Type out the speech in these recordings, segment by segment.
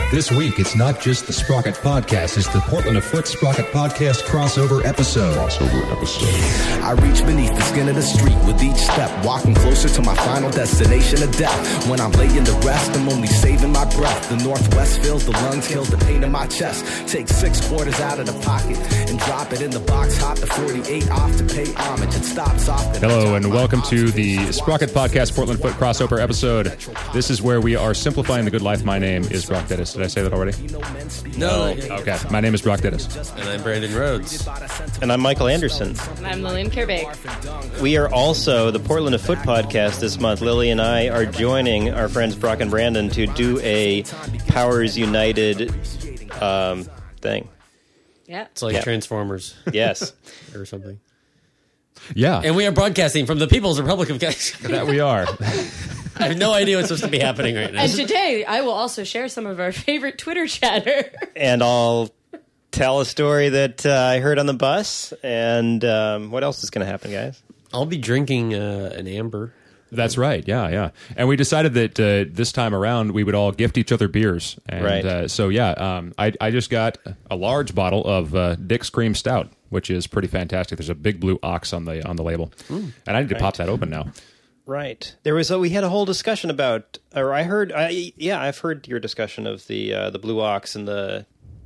This week, it's not just the Sprocket Podcast, it's the Portland Afoot Sprocket Podcast crossover episode. I reach beneath the skin of the street with each step, walking closer to my final destination of death. When I'm laying to rest, I'm only saving my breath. The northwest fills the lungs, kills the pain in my chest. Take 6 quarters out of the pocket and drop it in the box. Hop the 48 off to pay homage. It stops off. Hello and welcome to the Sprocket Podcast Portland Foot crossover episode. This is where we are simplifying the good life. My name is Brock Dennis. Did I say that already? No. Okay. My name is Brock Dennis. And I'm Brandon Rhodes. And I'm Michael Anderson. And I'm Lillian Kerbeck. We are also the Portland Afoot Podcast this month. Lily and I are joining our friends Brock and Brandon to do a Powers United thing. Yeah. It's like Transformers. Yes. Or something. Yeah. And we are broadcasting from the People's Republic of Canada. That we are. I have no idea what's supposed to be happening right now. And today, I will also share some of our favorite Twitter chatter. And I'll tell a story that I heard on the bus. And what else is going to happen, guys? I'll be drinking an amber. That's right. Yeah. And we decided that this time around we would all gift each other beers. And, right. So I just got a large bottle of Dick's Cream Stout, which is pretty fantastic. There's a big blue ox on the label, and I need to pop that open now. Right. We had a whole discussion about, or I've heard your discussion of the Blue Ox and the,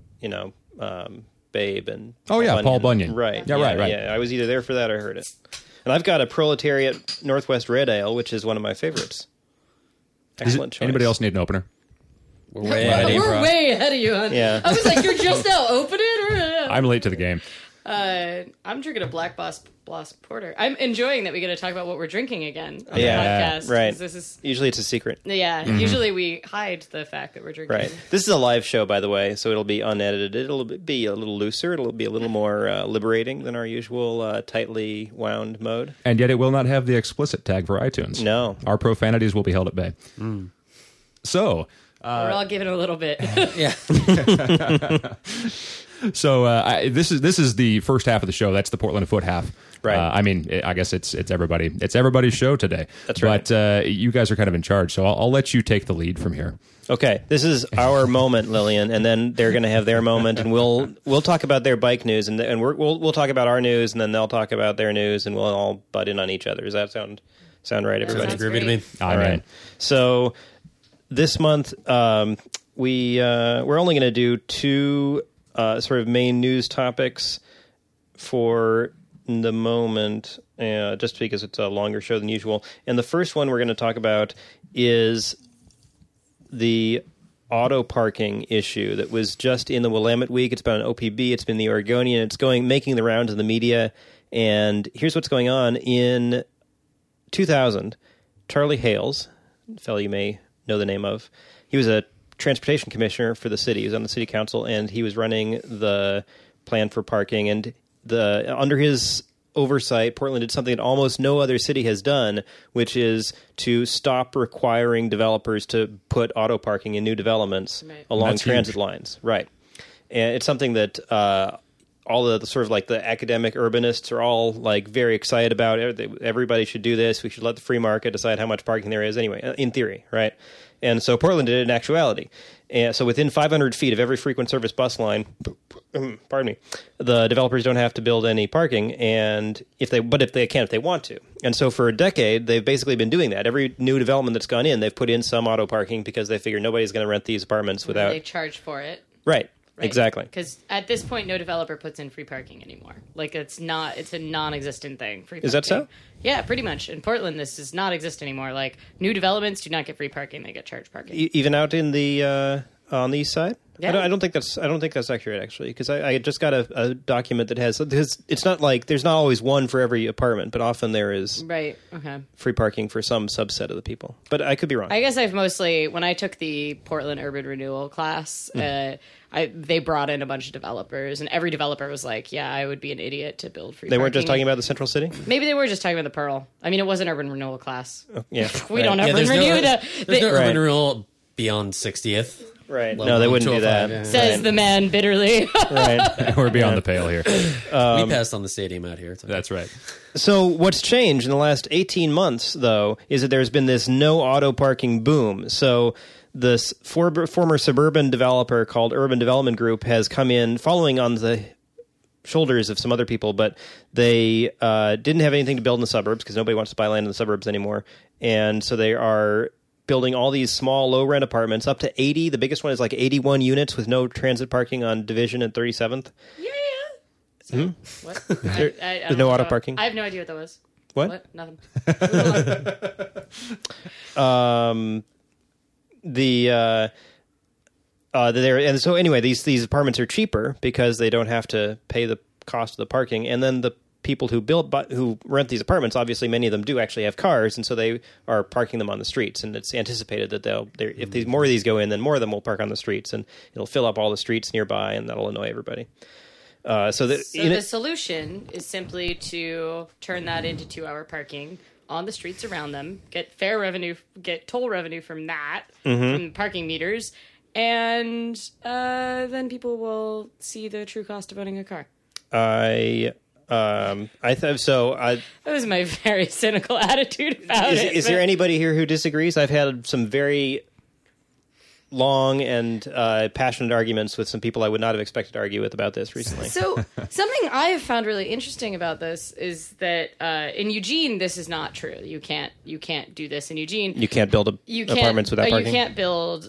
Babe and Paul Bunyan. Right. Right. Yeah, I was either there for that or heard it. And I've got a Proletariat Northwest Red Ale, which is one of my favorites. Excellent choice. Anybody else need an opener? We're way ahead of you, hon. Yeah. I was like, you're just now opening? I'm late to the game. I'm drinking a Black Boss Porter. I'm enjoying that we get to talk about what we're drinking again on the Yeah, podcast. right. This is, Usually it's a secret. yeah, usually we hide the fact that we're drinking. Right. This is a live show, by the way, so it'll be unedited. It'll be a little looser. It'll be a little more liberating than our usual tightly wound mode. And yet it will not have the explicit tag for iTunes. No. Our profanities will be held at bay. So... We're all giving a little bit. Yeah. So this is the first half of the show. That's the Portland Afoot half. Right. I guess it's everybody. It's everybody's show today. That's right. But you guys are kind of in charge, so I'll let you take the lead from here. Okay, this is our moment, Lillian, and then they're going to have their moment, and we'll talk about their bike news, and we'll talk about our news, and then they'll talk about their news, and we'll all butt in on each other. Does that sound right, everybody? Sounds Groovy to me. All right. So this month we're only going to do 2 sort of main news topics for the moment, just because it's a longer show than usual. And the first one we're going to talk about is the auto parking issue that was just in the Willamette Week. It's been on OPB. It's been the Oregonian. It's making the rounds in the media. And here's what's going on. In 2000, Charlie Hales, a fellow you may know the name of, he was a transportation commissioner for the city. He was on the city council, and he was running the plan for parking. And under his oversight, Portland did something that almost no other city has done, which is to stop requiring developers to put auto parking in new developments along transit lines. Right. And it's something that all the sort of like the academic urbanists are all like very excited about. Everybody should do this. We should let the free market decide how much parking there is anyway, in theory, right? And so Portland did it in actuality. And so within 500 feet of every frequent service bus line, pardon me, the developers don't have to build any parking, and if they want to. And so for a decade, they've basically been doing that. Every new development that's gone in, they've put in some auto parking because they figure nobody's going to rent these apartments without... They charge for it. Right. Exactly. Because at this point, no developer puts in free parking anymore. Like, it's a non-existent thing. Free parking. Is that so? Yeah, pretty much. In Portland, this does not exist anymore. Like, new developments do not get free parking; they get charged parking. Even out in the on the east side. Yeah. I don't think that's accurate, actually, because I just got a document that has, it's not like there's not always one for every apartment, but often there is free parking for some subset of the people. But I could be wrong. I guess I've mostly, when I took the Portland Urban Renewal class, they brought in a bunch of developers, and every developer was like, yeah, I would be an idiot to build free parking. They weren't just talking about the Central City? Maybe they were just talking about the Pearl. I mean, it was an urban renewal class. Oh, yeah. We don't urban renew There's no urban renewal beyond 60th. Right. Well, No, they wouldn't do 205, that. yeah. Says the man bitterly. Right. We're beyond the pale here. We passed on the stadium out here. It's okay. That's right. So what's changed in the last 18 months, though, is that there's been this no auto parking boom. So this former suburban developer called Urban Development Group has come in following on the shoulders of some other people, but they didn't have anything to build in the suburbs because nobody wants to buy land in the suburbs anymore. And so they are building all these small low-rent apartments, up to 80. The biggest one is like 81 units with no transit parking on Division and 37th. Yeah. So, what? I There's don't no know auto about- parking? I have no idea what that was. What? Nothing. And so anyway, these apartments are cheaper because they don't have to pay the cost of the parking, and then the people who rent these apartments, obviously many of them do actually have cars, and so they are parking them on the streets, and it's anticipated that if more of these go in, then more of them will park on the streets, and it'll fill up all the streets nearby, and that'll annoy everybody. So the solution is simply to turn that into 2-hour parking on the streets around them, get toll revenue from that, from parking meters, and then people will see the true cost of owning a car. That was my very cynical attitude about it. Is there anybody here who disagrees? I've had some very long and passionate arguments with some people I would not have expected to argue with about this recently. So something I have found really interesting about this is that in Eugene, this is not true. You can't do this in Eugene. You can't build apartments without parking? You can't build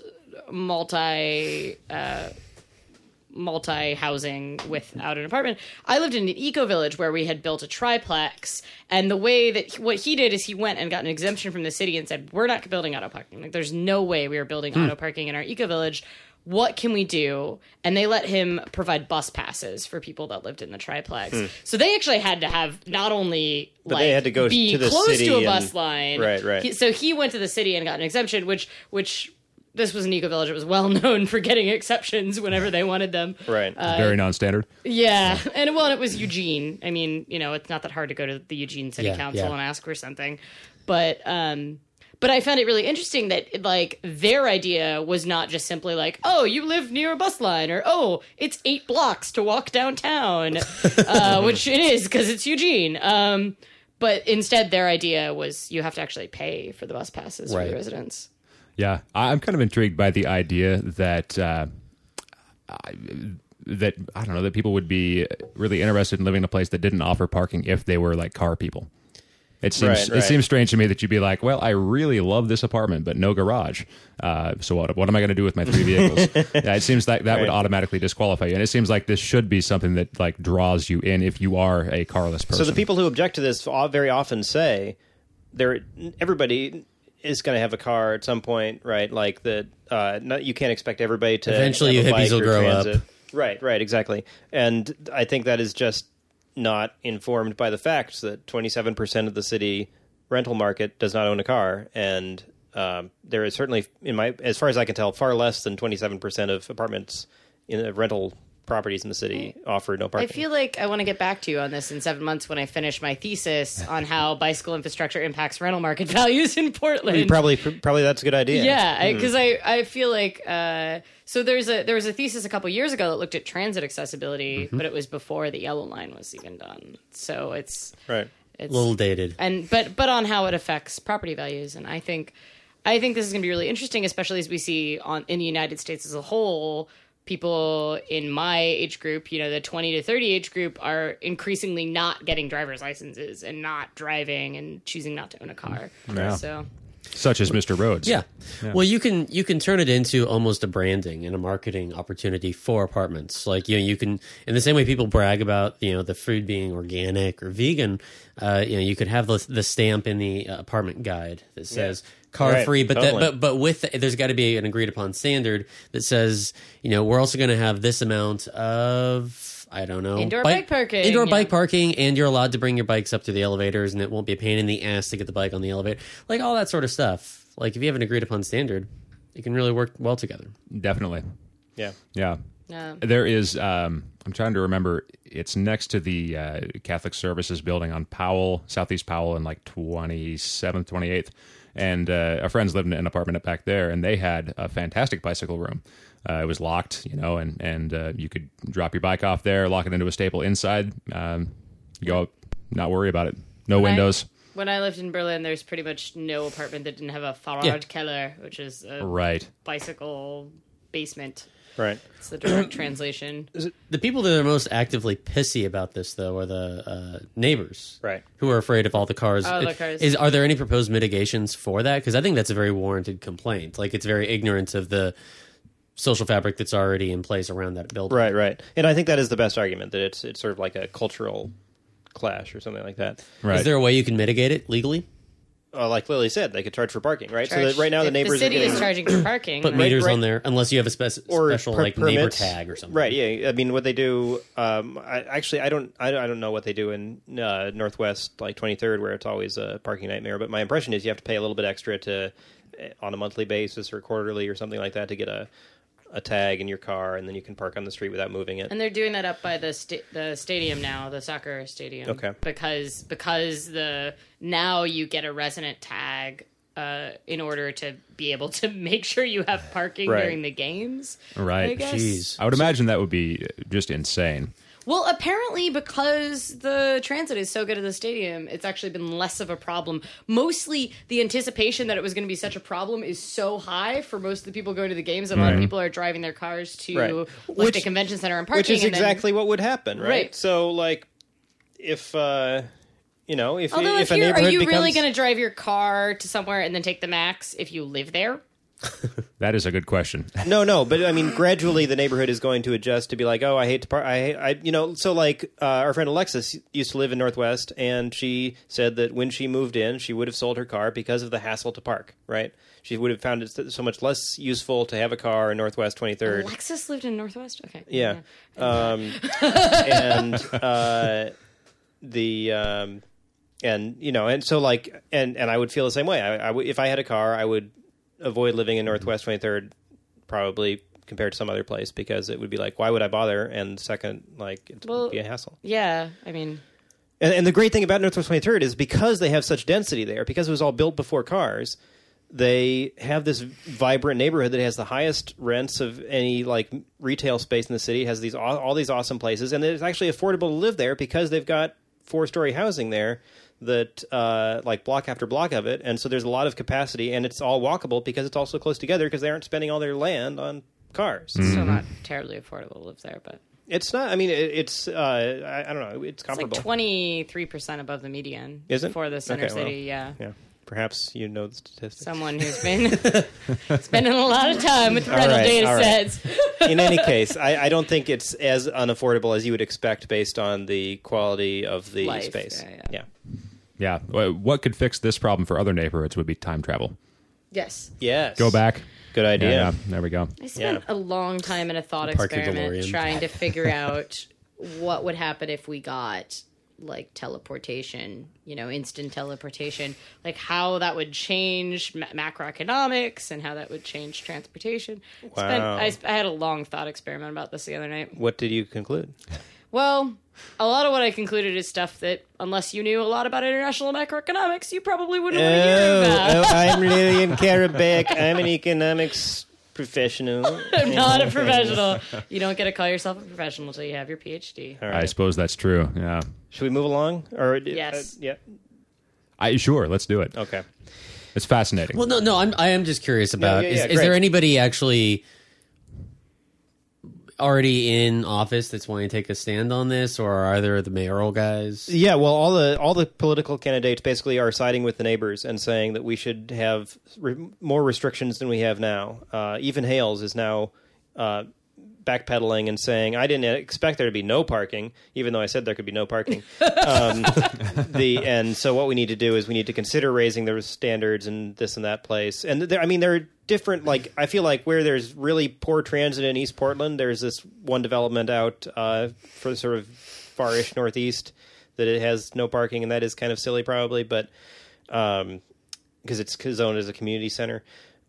multi-housing without an apartment. I lived in an eco-village where we had built a triplex, and the way that what he did is he went and got an exemption from the city and said, we're not building auto parking. Like, there's no way we are building auto parking in our eco-village. What can we do? And they let him provide bus passes for people that lived in the triplex. So they actually had to have not only they had to go be to the close city to a bus line. Right. So he went to the city and got an exemption, which this was an eco-village. It was well known for getting exceptions whenever they wanted them. Right. Very non-standard. Yeah. And it was Eugene. I mean, it's not that hard to go to the Eugene City Council and ask for something. But I found it really interesting that, like, their idea was not just simply like, oh, you live near a bus line, or, oh, it's 8 blocks to walk downtown, which it is because it's Eugene. But instead, their idea was you have to actually pay for the bus passes for the residents. Yeah, I'm kind of intrigued by the idea that I don't know, that people would be really interested in living in a place that didn't offer parking if they were like car people. It seems strange to me that you'd be like, well, I really love this apartment, but no garage. So what am I going to do with my 3 vehicles? Yeah, it seems like that would automatically disqualify you. And it seems like this should be something that like draws you in if you are a carless person. So the people who object to this very often say everybody is going to have a car at some point, right? Like that, you can't expect everybody to eventually have a hippies bike will or grow transit. up. Right, exactly. And I think that is just not informed by the fact that 27% of the city rental market does not own a car, and there is certainly, as far as I can tell, far less than 27% of apartments in rental properties in the city offer no parking. I feel like I want to get back to you on this in 7 months when I finish my thesis on how bicycle infrastructure impacts rental market values in Portland. Probably that's a good idea. Yeah, because I feel like so there was a thesis a couple years ago that looked at transit accessibility, but it was before the Yellow Line was even done. So it's right. It's a little dated, but on how it affects property values, and I think this is going to be really interesting, especially as we see in the United States as a whole. People in my age group, the 20 to 30 age group, are increasingly not getting driver's licenses and not driving and choosing not to own a car. Yeah. So, such as Mr. Rhodes. Yeah. Well, you can turn it into almost a branding and a marketing opportunity for apartments. Like, you can, in the same way people brag about, the food being organic or vegan, you could have the stamp in the apartment guide that says car free, but totally. but with there's got to be an agreed upon standard that says, we're also going to have this amount of, I don't know, indoor bike parking. Indoor bike parking, and you're allowed to bring your bikes up to the elevators, and it won't be a pain in the ass to get the bike on the elevator. Like, all that sort of stuff. Like, if you have an agreed upon standard, it can really work well together. Definitely. Yeah. There is, I'm trying to remember, it's next to the Catholic Services building on Powell, Southeast Powell, and like 27th, 28th. And our friends lived in an apartment back there, and they had a fantastic bicycle room. It was locked, and you could drop your bike off there, lock it into a staple inside, go up, not worry about it. No windows. When I lived in Berlin, there's pretty much no apartment that didn't have a Fahrradkeller, which is a bicycle basement. Right. It's the direct translation. The people that are most actively pissy about this, though, are the neighbors, right? Who are afraid of all the cars. Are there any proposed mitigations for that? Because I think that's a very warranted complaint. Like, it's very ignorant of the social fabric that's already in place around that building. Right. And I think that is the best argument, that it's sort of like a cultural clash or something like that. Right. Is there a way you can mitigate it legally? Like Lily said, they could charge for parking, right? So that right now the neighbors the city are getting, is charging for parking, put meters on there, unless you have a special like neighbor permits. tag or something. Right? Yeah. I mean, what they do. I don't know what they do in Northwest, like 23rd, where it's always a parking nightmare. But my impression is you have to pay a little bit extra on a monthly basis or quarterly or something like that to get a tag in your car, and then you can park on the street without moving it. And they're doing that up by the stadium now, the soccer stadium. Okay. Because now you get a resident tag in order to be able to make sure you have parking during the games. Right. I guess. Jeez. I would imagine that would be just insane. Well, apparently, because the transit is so good at the stadium, it's actually been less of a problem. Mostly, the anticipation that it was going to be such a problem is so high for most of the people going to the games that a lot of people are driving their cars to the convention center and parking. Which is exactly what would happen, right? So, like, if Although if are a you neighborhood becomes... really going to drive your car to somewhere and then take the Max if you live there? That is a good question. No, but I mean, gradually the neighborhood is going to adjust to be like, oh, I hate to park. So like our friend Alexis used to live in Northwest, and she said that when she moved in, she would have sold her car because of the hassle to park. Right? She would have found it so much less useful to have a car in Northwest 23rd. Alexis lived in Northwest. Okay. Yeah. And so like, and I would feel the same way. If I had a car, I would avoid living in Northwest 23rd, probably, compared to some other place, because it would be like, why would I bother? And second, like, it would be a hassle. Yeah, I mean... And the great thing about Northwest 23rd is because they have such density there, because it was all built before cars, they have this vibrant neighborhood that has the highest rents of any, like, retail space in the city. It has all these awesome places, and it's actually affordable to live there because they've got 4-story housing there that like block after block of it, and so there's a lot of capacity, and it's all walkable because it's also close together because they aren't spending all their land on cars. It's still not terribly affordable to live there, but it's not. I mean, it's I don't know. It's comparable. It's like 23% above the median. Is it for the center city? Well, yeah. Perhaps you know the statistics. Someone who's been spending a lot of time with rental data sets. In any case, I don't think it's as unaffordable as you would expect based on the quality of the space. Yeah. What could fix this problem for other neighborhoods would be time travel. Yes. Go back. Good idea. Yeah, there we go. I spent a long time in a thought experiment trying to figure out what would happen if we got like teleportation, instant teleportation, like how that would change macroeconomics and how that would change transportation. Wow. I had a long thought experiment about this the other night. What did you conclude? Well, a lot of what I concluded is stuff that, unless you knew a lot about international macroeconomics, you probably wouldn't want to hear about. I'm Lillian Karabek. I'm an economics professional. I'm not a professional. You don't get to call yourself a professional until you have your PhD. Right. I suppose that's true. Yeah. Should we move along? Or yes. Yeah. Sure. Let's do it. Okay. It's fascinating. Well, no. I am just curious about is great. there anybody actually already in office that's wanting to take a stand on this, or are there the mayoral guys? Yeah, well, all the political candidates basically are siding with the neighbors and saying that we should have more restrictions than we have now. Even Hales is now backpedaling and saying, I didn't expect there to be no parking, even though I said there could be no parking. And so what we need to do is we need to consider raising the standards and this and that place. And there are different, like, I feel like where there's really poor transit in East Portland, there's this one development out for the sort of far-ish northeast that it has no parking, and that is kind of silly probably, but because it's zoned as a community center.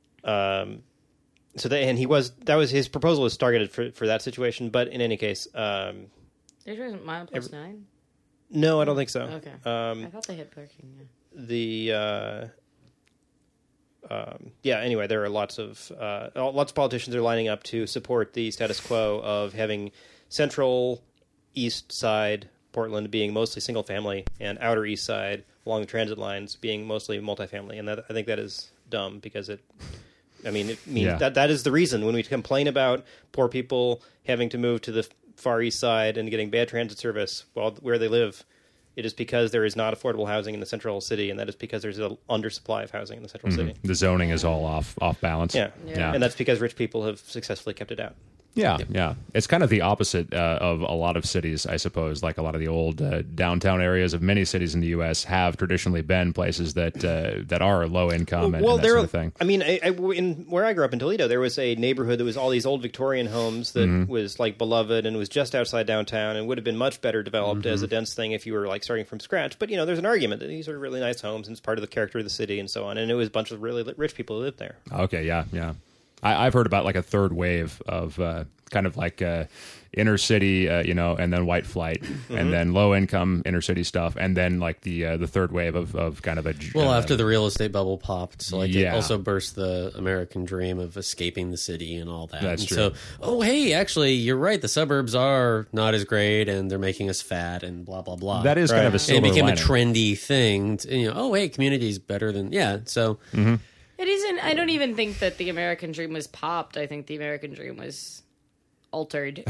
So his proposal was targeted for that situation, but in any case, there isn't mile plus 9. No, I don't think so. Okay, I thought they had parking. Yeah. anyway, there are lots of politicians are lining up to support the status quo of having central east side Portland being mostly single family and outer east side along the transit lines being mostly multifamily. And I think that is dumb because it means that is the reason when we complain about poor people having to move to the far east side and getting bad transit service where they live. It is because there is not affordable housing in the central city, and that is because there's an undersupply of housing in the central city. The zoning is all off balance. Yeah, and that's because rich people have successfully kept it out. Yeah. It's kind of the opposite of a lot of cities, I suppose. Like a lot of the old downtown areas of many cities in the U.S. have traditionally been places that are low income and that sort of thing. I mean, where I grew up in Toledo, there was a neighborhood that was all these old Victorian homes that was like beloved and was just outside downtown and would have been much better developed as a dense thing if you were like starting from scratch. But there's an argument that these are really nice homes and it's part of the character of the city and so on. And it was a bunch of really rich people who lived there. Okay, yeah. I've heard about like a third wave of kind of like inner city, and then white flight, and then low income inner city stuff, and then like the third wave of kind of a after the real estate bubble popped, so it also burst the American dream of escaping the city and all that. That's true. So, hey, actually, you're right. The suburbs are not as great, and they're making us fat, and blah blah blah. That is kind of a silver lining. It became lining. a trendy thing. Hey, community's better than So. It isn't. I don't even think that the American dream was popped. I think the American dream was altered.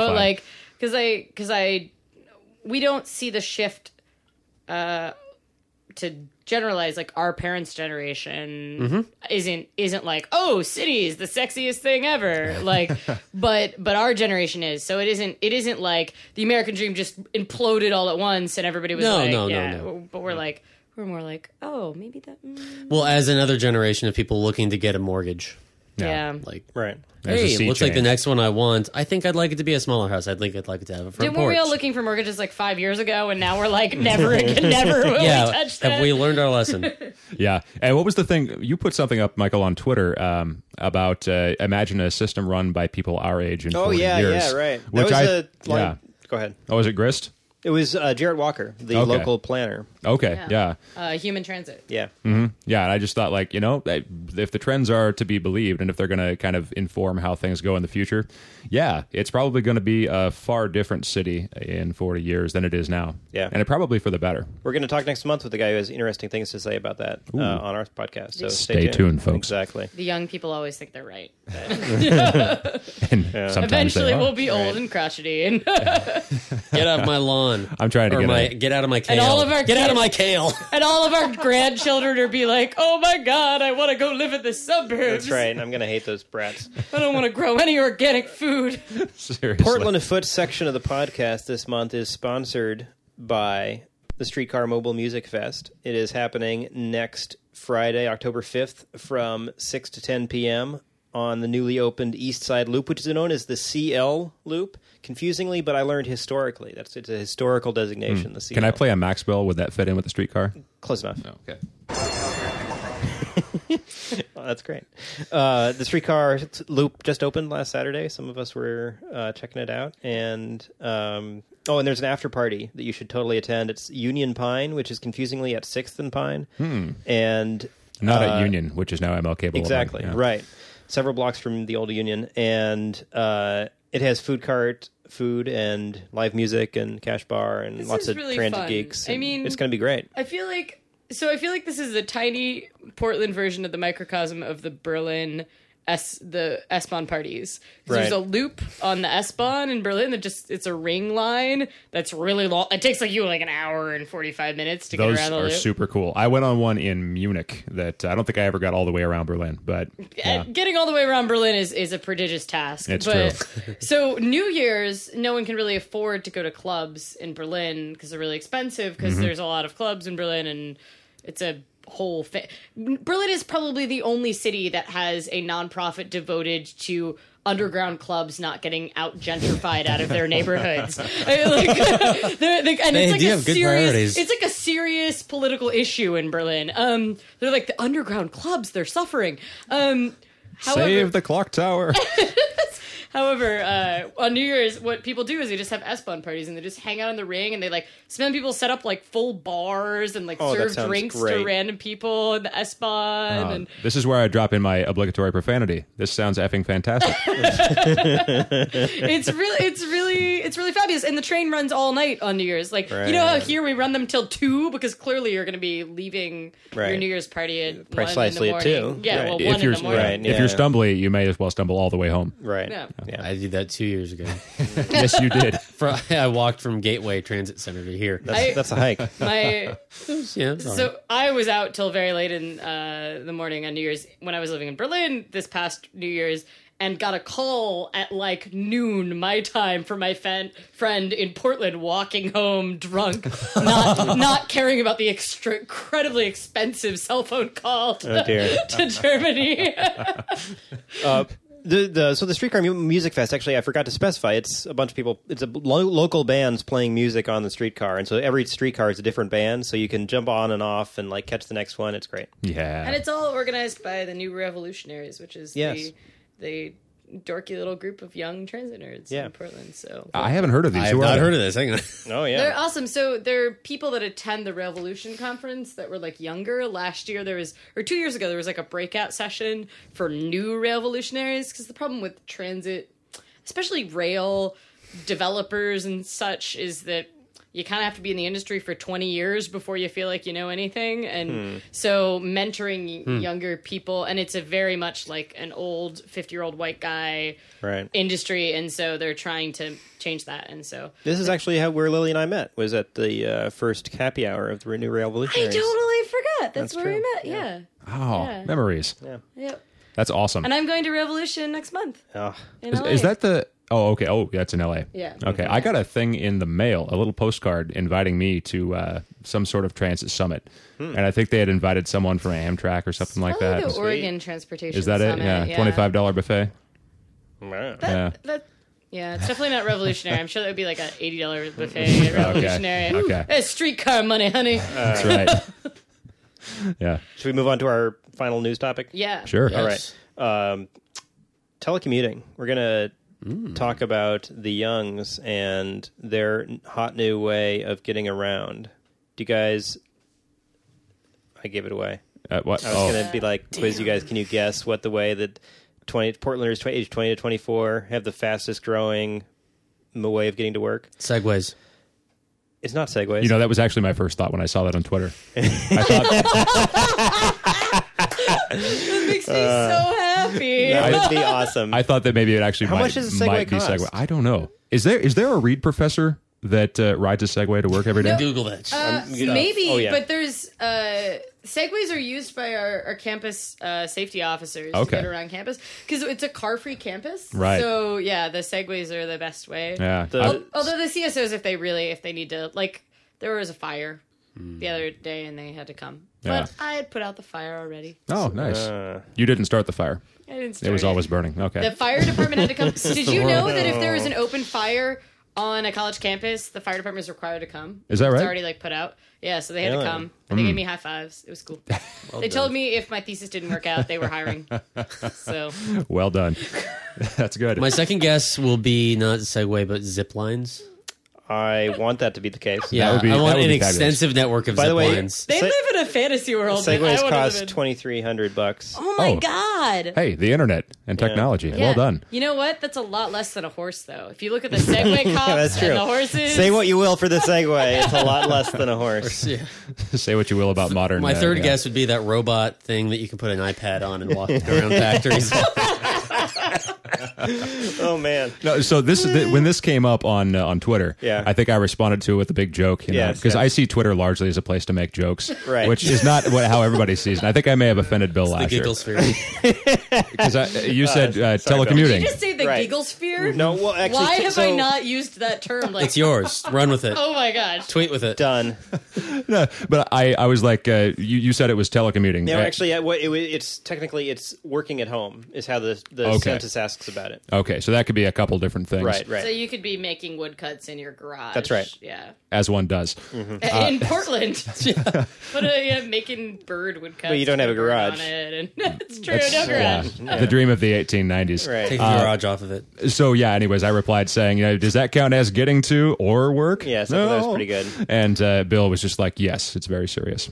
Because we don't see the shift to generalize. Like our parents' generation isn't like, oh, cities the sexiest thing ever. Like, but our generation is. So it isn't like the American dream just imploded all at once and everybody was no. But we're more like, oh, maybe that. Well, as another generation of people looking to get a mortgage. Yeah. Right. Hey, looks like the next one I want. I think I'd like it to be a smaller house. I'd like it to have a front porch. Weren't we all looking for mortgages like 5 years ago, and now we're like, never again, never will we touch that? Have we learned our lesson? Yeah. And what was the thing? You put something up, Michael, on Twitter about imagine a system run by people our age in 40 years. Yeah, right. Which Go ahead. Oh, was it Grist? It was Jarrett Walker, the local planner. Okay, yeah. Human transit. Yeah. Mm-hmm. Yeah, and I just thought, like, if the trends are to be believed and if they're going to kind of inform how things go in the future, it's probably going to be a far different city in 40 years than it is now. Yeah. And it probably for the better. We're going to talk next month with a guy who has interesting things to say about that on our podcast. So stay tuned, folks. Exactly. The young people always think they're right. And sometimes eventually we'll be old and crotchety and get off my lawn. I'm trying to get out of my kale. And all of our out of my kale. And all of our grandchildren are be like, oh my God, I want to go live in the suburbs. That's right. And I'm going to hate those brats. I don't want to grow any organic food. Seriously. Portland Afoot section of the podcast this month is sponsored by the Streetcar Mobile Music Fest. It is happening next Friday, October 5th from 6 to 10 p.m. on the newly opened East Side Loop, which is known as the CL Loop. Confusingly, but I learned historically. It's a historical designation, the CL. Can I play a Maxwell? Would that fit in with the streetcar? Close enough. Oh, okay. Well, that's great. The Streetcar Loop just opened last Saturday. Some of us were checking it out. And and there's an after party that you should totally attend. It's Union Pine, which is confusingly at 6th and Pine. And not at Union, which is now MLK Boulevard. Exactly, right. Several blocks from the old Union. And it has food and live music and cash bar and lots of really transit fun. geeks. I mean, it's going to be great. I feel like this is a tiny Portland version of the microcosm of the Berlin the S-Bahn parties. Right. There's a loop on the S-Bahn in Berlin that it's a ring line that's really long. It takes you an hour and 45 minutes to get around the loop. Those are super cool. I went on one in Munich that I don't think I ever got all the way around Berlin, but getting all the way around Berlin is a prodigious task. It's true. So New Year's, no one can really afford to go to clubs in Berlin because they're really expensive because there's a lot of clubs in Berlin and it's a whole thing. Berlin is probably the only city that has a nonprofit devoted to underground clubs not getting out gentrified out of their neighborhoods. It's like a serious political issue in Berlin. They're like the underground clubs, they're suffering. Save the clock tower. However, on New Year's, what people do is they just have S-Bahn parties and they just hang out in the ring and they like some people set up like full bars and like serve drinks to random people in the S-Bahn. And this is where I drop in my obligatory profanity. This sounds effing fantastic. It's really fabulous. And the train runs all night on New Year's. Like you know how here we run them till 2 because clearly you're going to be leaving your New Year's party at precisely 1 in the morning. at 2. Yeah, well, 1 in the morning. If you're stumbly, you may as well stumble all the way home. Right. Yeah. I did that 2 years ago. Yes, you did. I walked from Gateway Transit Center to here. That's a hike. So I was out till very late in the morning on New Year's when I was living in Berlin this past New Year's, and got a call at like noon my time from my friend in Portland walking home drunk, not caring about the incredibly expensive cell phone call to Germany. So the Streetcar Music Fest, actually, I forgot to specify. It's a bunch of people. It's local bands playing music on the streetcar, and so every streetcar is a different band. So you can jump on and off and like catch the next one. It's great. Yeah, and it's all organized by the New Revolutionaries, which is the dorky little group of young transit nerds in Portland. So I haven't heard of these. I have not heard of this. Hang on. Oh yeah, they're awesome. So they're people that attend the Revolution conference that were like younger. Last year 2 years ago there was like a breakout session for new revolutionaries, because the problem with transit, especially rail developers and such, is that you kind of have to be in the industry for 20 years before you feel like you know anything. And so mentoring younger people, and it's a very much like an old 50-year-old white guy industry. And so they're trying to change that. And so this is actually where Lily and I met, was at the first happy hour of the Renew Revolutionaries. I totally forgot. That's where true. we met. Yeah. Oh, memories. Yeah. Yep. That's awesome. And I'm going to Revolution next month. Oh. Is that the... Oh, okay. Oh, that's in LA. Yeah. Okay. I got a thing in the mail, a little postcard inviting me to some sort of transit summit. And I think they had invited someone from Amtrak or something like that. The Oregon Transportation Is that Summit. it? Yeah. $25 buffet. Yeah, it's definitely not revolutionary. I'm sure that would be like an $80 buffet at Revolutionary. Okay. It's streetcar money, honey. That's right. Yeah. Should we move on to our final news topic? Yeah. Sure. Yes. All right. Telecommuting. We're going to talk about the Youngs and their hot new way of getting around. Do you guys... I gave it away. What? I was going to be like, quiz you guys. Can you guess what the way that Portlanders age 20 to 24 have the fastest growing way of getting to work? Segways. It's not Segways. You know, that was actually my first thought when I saw that on Twitter. I thought... That makes me so happy. That would be awesome. I thought that maybe it actually How much does a Segway might be cost? Segway. I don't know. Is there a Reed professor that rides a Segway to work every day? Google that. Maybe, but there's Segways are used by our campus safety officers to get around campus because it's a car-free campus. Right. So yeah, the Segways are the best way. Yeah. Although the CSOs, if they need to, like, there was a fire the other day and they had to come. But I had put out the fire already. Oh, nice. You didn't start the fire. I didn't start It was always burning. Okay. The fire department had to come. Did you know that if there is an open fire on a college campus, the fire department is required to come? Is that right? It's already put out. Yeah, so they had to come. And they gave me high fives. It was cool. They told me if my thesis didn't work out, they were hiring. So well done. That's good. My second guess will be not Segway, but zip lines. I want that to be the case. Yeah, I want an extensive network of zip lines. They live in a fantasy world. Segways cost $2,300. Oh my god! Hey, the internet and technology. Yeah. Well done. You know what? That's a lot less than a horse, though. If you look at the Segway cops that's true. and the horses, Say what you will for the Segway. It's a lot less than a horse. Yeah. Say what you will about modern. My third guess would be that robot thing that you can put an iPad on and walk around factories. Oh man! No, so when this came up on Twitter, I think I responded to it with a big joke, because I see Twitter largely as a place to make jokes, which is not how everybody sees it. I think I may have offended Bill last year. The giggle sphere. Because you said telecommuting. Did you just say the giggle sphere? No, well, actually, why have I not used that term? Like, it's yours. Run with it. Oh my gosh! Tweet with it. Done. No, but I was like, you said it was telecommuting. No, actually, it's technically it's working at home is how the census asks about it. it. Okay, so that could be a couple different things. Right. So you could be making woodcuts in your garage. That's right. Yeah. As one does. In Portland. Making bird woodcuts. But you don't have a garage. On it, and it's true, no garage. Yeah. The dream of the 1890s. Right. Take the garage off of it. So, anyways, I replied saying, does that count as getting to or work? Yes, that was pretty good. And Bill was just like, yes, it's very serious.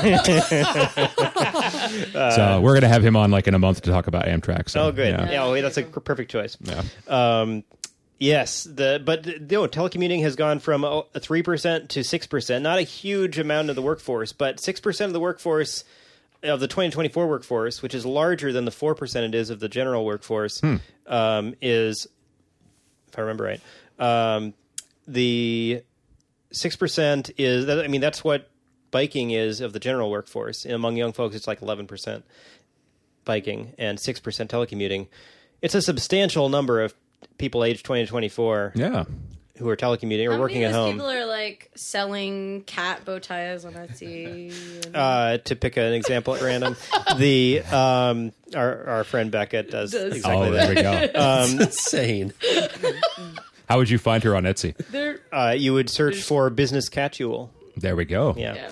So we're going to have him on in a month to talk about Amtrak. So, good. Yeah. That's a perfect choice. Yeah. Yes, telecommuting has gone from 3% to 6%. Not a huge amount of the workforce, but 6% of the workforce of the 2024 workforce, which is larger than the 4% it is of the general workforce, is, if I remember right, the 6% is. That's what biking is of the general workforce. And among young folks, it's 11% biking and 6% telecommuting. It's a substantial number of people aged 20 to 24 who are telecommuting or working at home. People are selling cat bow ties on Etsy. To pick an example at random, the our friend Beckett does exactly there that. we go. It's insane. How would you find her on Etsy? You would search for business catule. There we go. Yeah.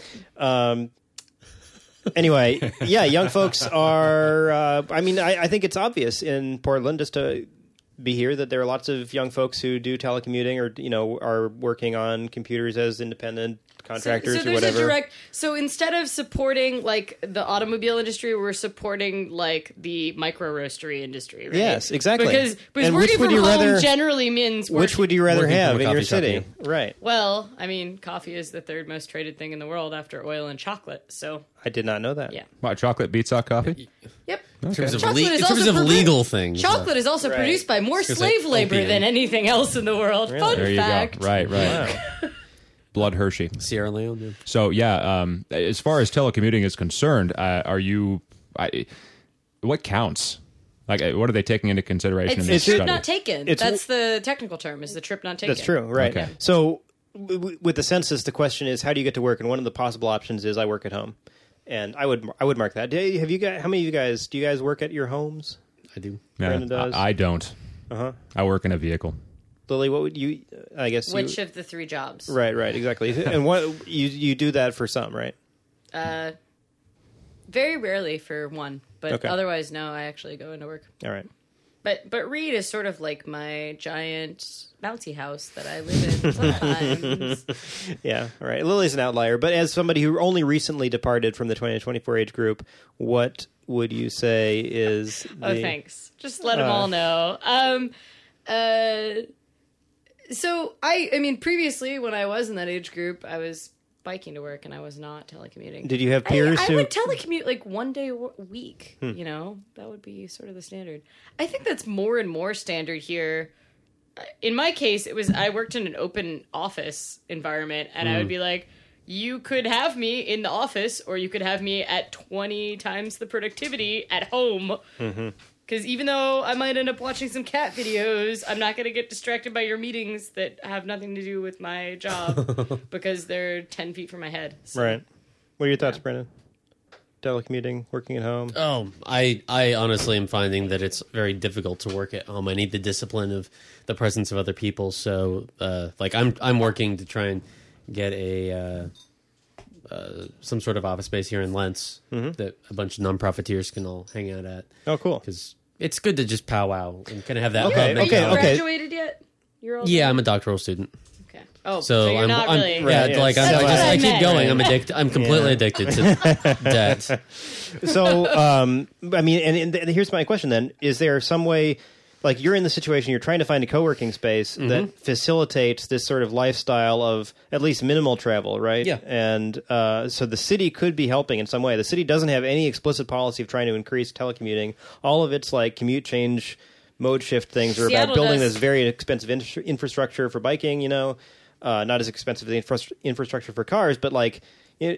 Anyway, young folks are. I think it's obvious in Portland just to be here that there are lots of young folks who do telecommuting or are working on computers as independent contractors so or whatever. So instead of supporting the automobile industry, we're supporting the micro roastery industry, right? Yes, exactly. Because and working from home generally means which would you rather working have from a in your coffee shop, city? Right. Well, coffee is the third most traded thing in the world after oil and chocolate. So I did not know that. yeah. What, chocolate beats out coffee? Yep. In terms of, Chocolate is in terms also of legal things. Chocolate is also Right. produced by more slave labor opium. than anything else in the world. Really? Fun There you fact. go. Right. Wow. Blood Hershey. Sierra Leone. Yeah. So, as far as telecommuting is concerned, what counts? What are they taking into consideration in It's this the trip study? not taken. That's the technical term, is the trip not taken. That's true, right? Okay. So, with the census, the question is, how do you get to work? And one of the possible options is, I work at home, and I would mark that. Have you guys? How many of you guys do you guys work at your homes? I do. Brandon does. I don't. I work in a vehicle. Lily, what would you? I guess Which of the three jobs? Right, exactly. And what you do that for some, right? Very rarely for one, but Okay. otherwise, no. I actually go into work. All right. But Reed is sort of like my giant bouncy house that I live in sometimes. Yeah, all right. Lily's an outlier, but as somebody who only recently departed from the 20 to 24 age group, what would you say is Oh, thanks. Just let them all know. So previously when I was in that age group, I was biking to work and I was not telecommuting. Did you have peers I who would telecommute one day a week. That would be sort of the standard. I think that's more and more standard here. In my case, I worked in an open office environment, and I would be like, you could have me in the office, or you could have me at 20 times the productivity at home. Because even though I might end up watching some cat videos, I'm not going to get distracted by your meetings that have nothing to do with my job because they're 10 feet from my head. So. Right. What are your thoughts, Brendan? Telecommuting, working at home? Oh, I honestly am finding that it's very difficult to work at home. I need the discipline of the presence of other people. So, I'm working to try and get some sort of office space here in Lentz that a bunch of non-profiteers can all hang out at. Oh, cool. Because it's good to just powwow and kind of have that. Okay, Are you okay. graduated yet? You're all Yeah, I'm a doctoral student. Okay. Oh, So, you're I'm not really. Right, yeah. I keep meant. going. I'm addicted. I'm completely addicted to debt. So, and here's my question then. Is there some way, you're in the situation, you're trying to find a co-working space that facilitates this sort of lifestyle of at least minimal travel, right? Yeah. And so the city could be helping in some way. The city doesn't have any explicit policy of trying to increase telecommuting. All of it's commute change, mode shift things are Seattle about building does. this very expensive infrastructure for biking, not as expensive as the infrastructure for cars, but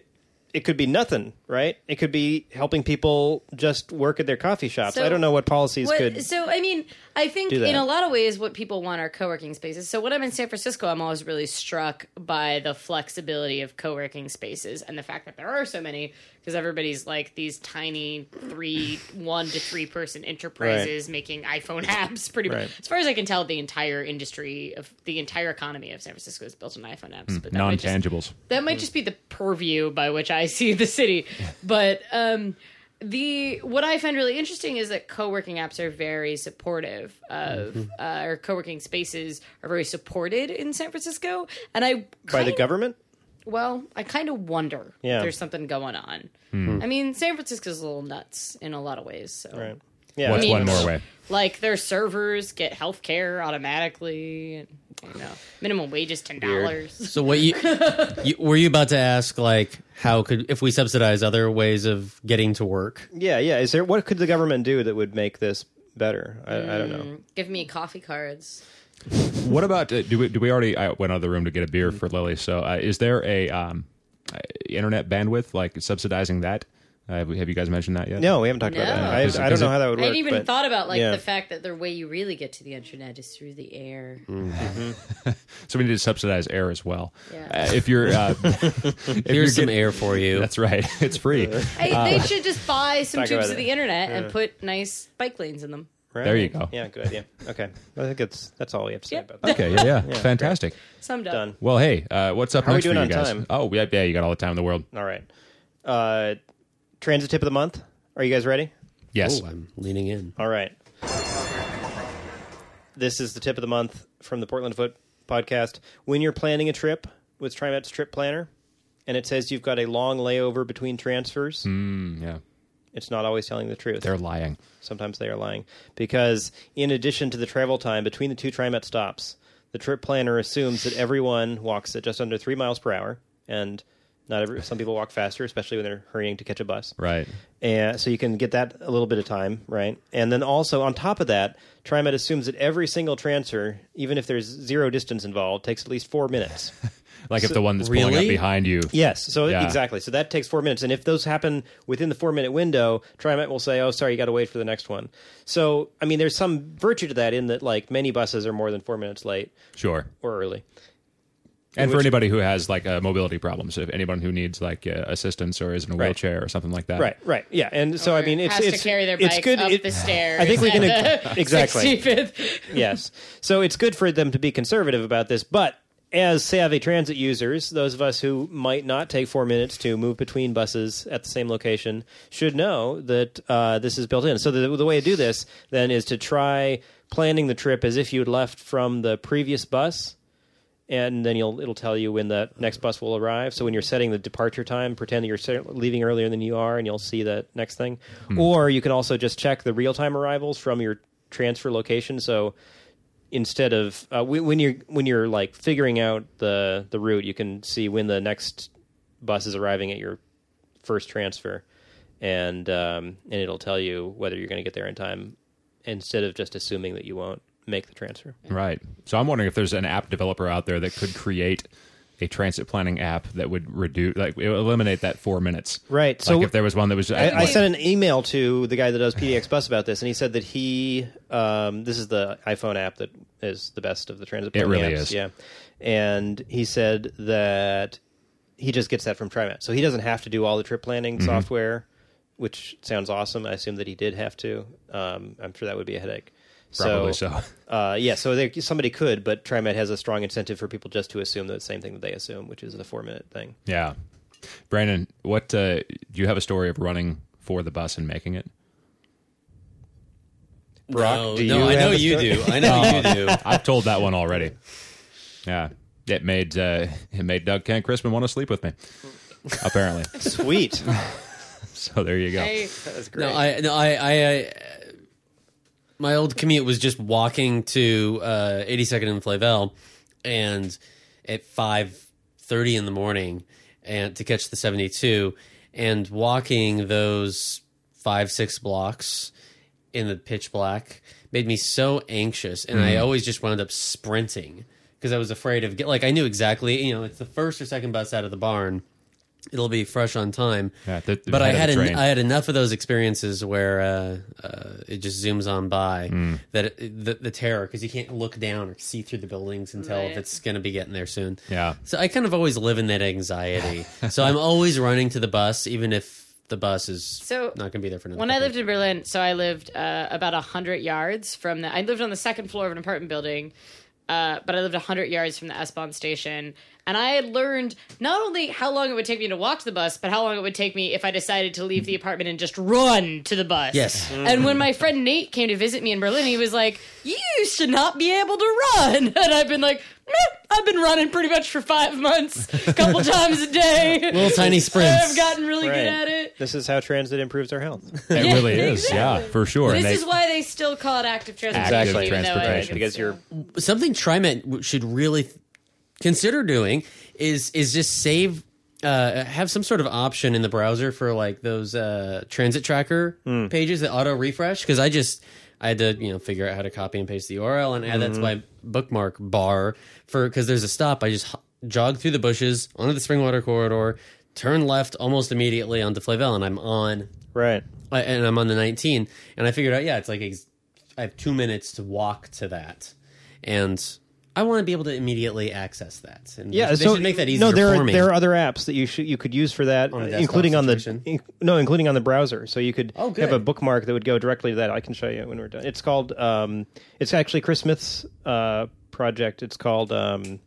it could be nothing, right? It could be helping people just work at their coffee shops. So I don't know what policies could. So, I mean, I think do that. in a lot of ways what people want are co-working spaces. So when I'm in San Francisco, I'm always really struck by the flexibility of co-working spaces and the fact that there are so many, because everybody's like these tiny 1 to 3 person enterprises making iPhone apps pretty much. As far as I can tell, the entire industry of the entire economy of San Francisco is built on iPhone apps. But non-tangibles. That might just be the purview by which I see the city. But what I find really interesting is that co-working apps are very supportive of, or co-working spaces are very supported in San Francisco. And By the government? Well, I kind of wonder if there's something going on. I mean, San Francisco's a little nuts in a lot of ways. So. Right. Yeah. What's one more way? Like their servers get health care automatically, and minimum wage is $10. So what were you about to ask? Like, if we subsidize other ways of getting to work? Yeah. What could the government do that would make this better? I don't know. Give me coffee cards. What about do we already? I went out of the room to get a beer for Lily. So is there a internet bandwidth, like subsidizing that? Have you guys mentioned that yet? No, we haven't talked about that. I don't know how that would work. I hadn't even thought about the fact that the way you really get to the internet is through the air. So we need to subsidize air as well. Yeah. If you're here's some air for you. That's right. It's free. Hey, they should just buy some tubes of the internet and put nice bike lanes in them. Right. There you go. Yeah, good idea. Okay, I think that's all we have to say about that. Okay, yeah. Fantastic. Summed up. Done. Well, hey, what's up How next are we doing for you on guys? time? Oh, yeah, you got all the time in the world. All right. Transit tip of the month. Are you guys ready? Yes. Oh, I'm leaning in. All right. This is the tip of the month from the Portland Foot podcast. When you're planning a trip with TriMet's Trip Planner, and it says you've got a long layover between transfers, Yeah. it's not always telling the truth. They're lying. Sometimes they are lying. Because in addition to the travel time between the 2 TriMet stops, the Trip Planner assumes that everyone walks at just under 3 miles per hour, and some people walk faster, especially when they're hurrying to catch a bus. Right. And so you can get that a little bit of time, right? And then also on top of that, TriMet assumes that every single transfer, even if there's 0 distance involved, takes at least 4 minutes. Like if the one that's pulling up behind you. Yes, so exactly. So that takes 4 minutes. And if those happen within the 4-minute window, TriMet will say, oh, sorry, you got to wait for the next one. So, I mean, there's some virtue to that in that, like, many buses are more than 4 minutes late. Sure. Or early. And for anybody who has like mobility problems, if anyone who needs like assistance or is in a wheelchair or something like that, right, yeah, and so I mean, it's to carry their bike good. up the stairs. I think we can exactly 65th. Yes, so it's good for them to be conservative about this, but as savvy transit users, those of us who might not take 4 minutes to move between buses at the same location should know that this is built in. So the way to do this then is to try planning the trip as if you had left from the previous bus. And then it'll tell you when the next bus will arrive. So when you're setting the departure time, pretend that you're leaving earlier than you are, and you'll see the next thing. Or you can also just check the real-time arrivals from your transfer location. So instead of when you're like figuring out the route, you can see when the next bus is arriving at your first transfer, and it'll tell you whether you're going to get there in time, instead of just assuming that you won't make the transfer. Right. So I'm wondering if there's an app developer out there that could create a transit planning app that would eliminate that 4 minutes. Right. Like so if there was one that was... I sent an email to the guy that does PDX Bus about this, and he said that this is the iPhone app that is the best of the transit planning apps. It really is. Yeah. And he said that he just gets that from TriMet. So he doesn't have to do all the trip planning software, which sounds awesome. I assume that he did have to. I'm sure that would be a headache. Probably so. So somebody could, but TriMet has a strong incentive for people just to assume the same thing that they assume, which is the 4-minute thing. Yeah. Brandon, what do you have a story of running for the bus and making it? Brock, I know you do. I know you do. I've told that one already. Yeah. It made Doug Kent Crispin want to sleep with me, apparently. Sweet. So there you go. That's great. I my old commute was just walking to 82nd and Flavel, and at 5:30 in the morning, and to catch the 72, and walking those 5-6 blocks in the pitch black made me so anxious, and I always just wound up sprinting because I was afraid of I knew exactly, it's the first or second bus out of the barn, it'll be fresh on time. Yeah, but I had enough of those experiences where it just zooms on by that the terror, because you can't look down or see through the buildings and tell if it's going to be getting there soon. Yeah. So I kind of always live in that anxiety. So I'm always running to the bus, even if the bus is not going to be there for another. When I lived in Berlin, so I lived about 100 yards from I lived on the second floor of an apartment building. But I lived 100 yards from the S-Bahn station. And I had learned not only how long it would take me to walk to the bus, but how long it would take me if I decided to leave the apartment and just run to the bus. Yes. And when my friend Nate came to visit me in Berlin, he was like, you should not be able to run. And I've been like, I've been running pretty much for 5 months, a couple times a day. Little tiny sprints. I've gotten really good at it. This is how transit improves our health. It really is, yeah, for sure. This is why they still call it active transportation. Exactly. Transportation. Because you're... Something TriMet should really consider doing is just have some sort of option in the browser for like those transit tracker pages that auto refresh, because I had to figure out how to copy and paste the URL and add that to my bookmark bar because there's a stop. I just jog through the bushes onto the Springwater corridor, turn left almost immediately onto Flavel, and I'm on and I'm on the 19, and I figured out it's like I have 2 minutes to walk to that, and I want to be able to immediately access that. And they should make that easier for me. There are other apps that you could use for that, including on the browser. So you could have a bookmark that would go directly to that. I can show you when we're done. It's called it's actually Chris Smith's project. It's called I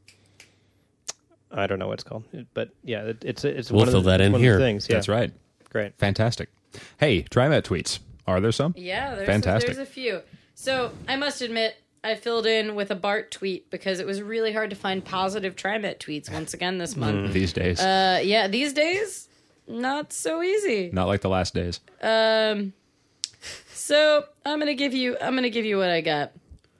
don't know what it's called, but yeah, it's we'll fill that in here. Things. Yeah. That's right. Great, fantastic. Hey, TriMet tweets. Are there some? Yeah, there's a few. So I must admit, I filled in with a Bart tweet because it was really hard to find positive TriMet tweets once again this month. These days. These days, not so easy. Not like the last days. So I'm gonna give you what I got.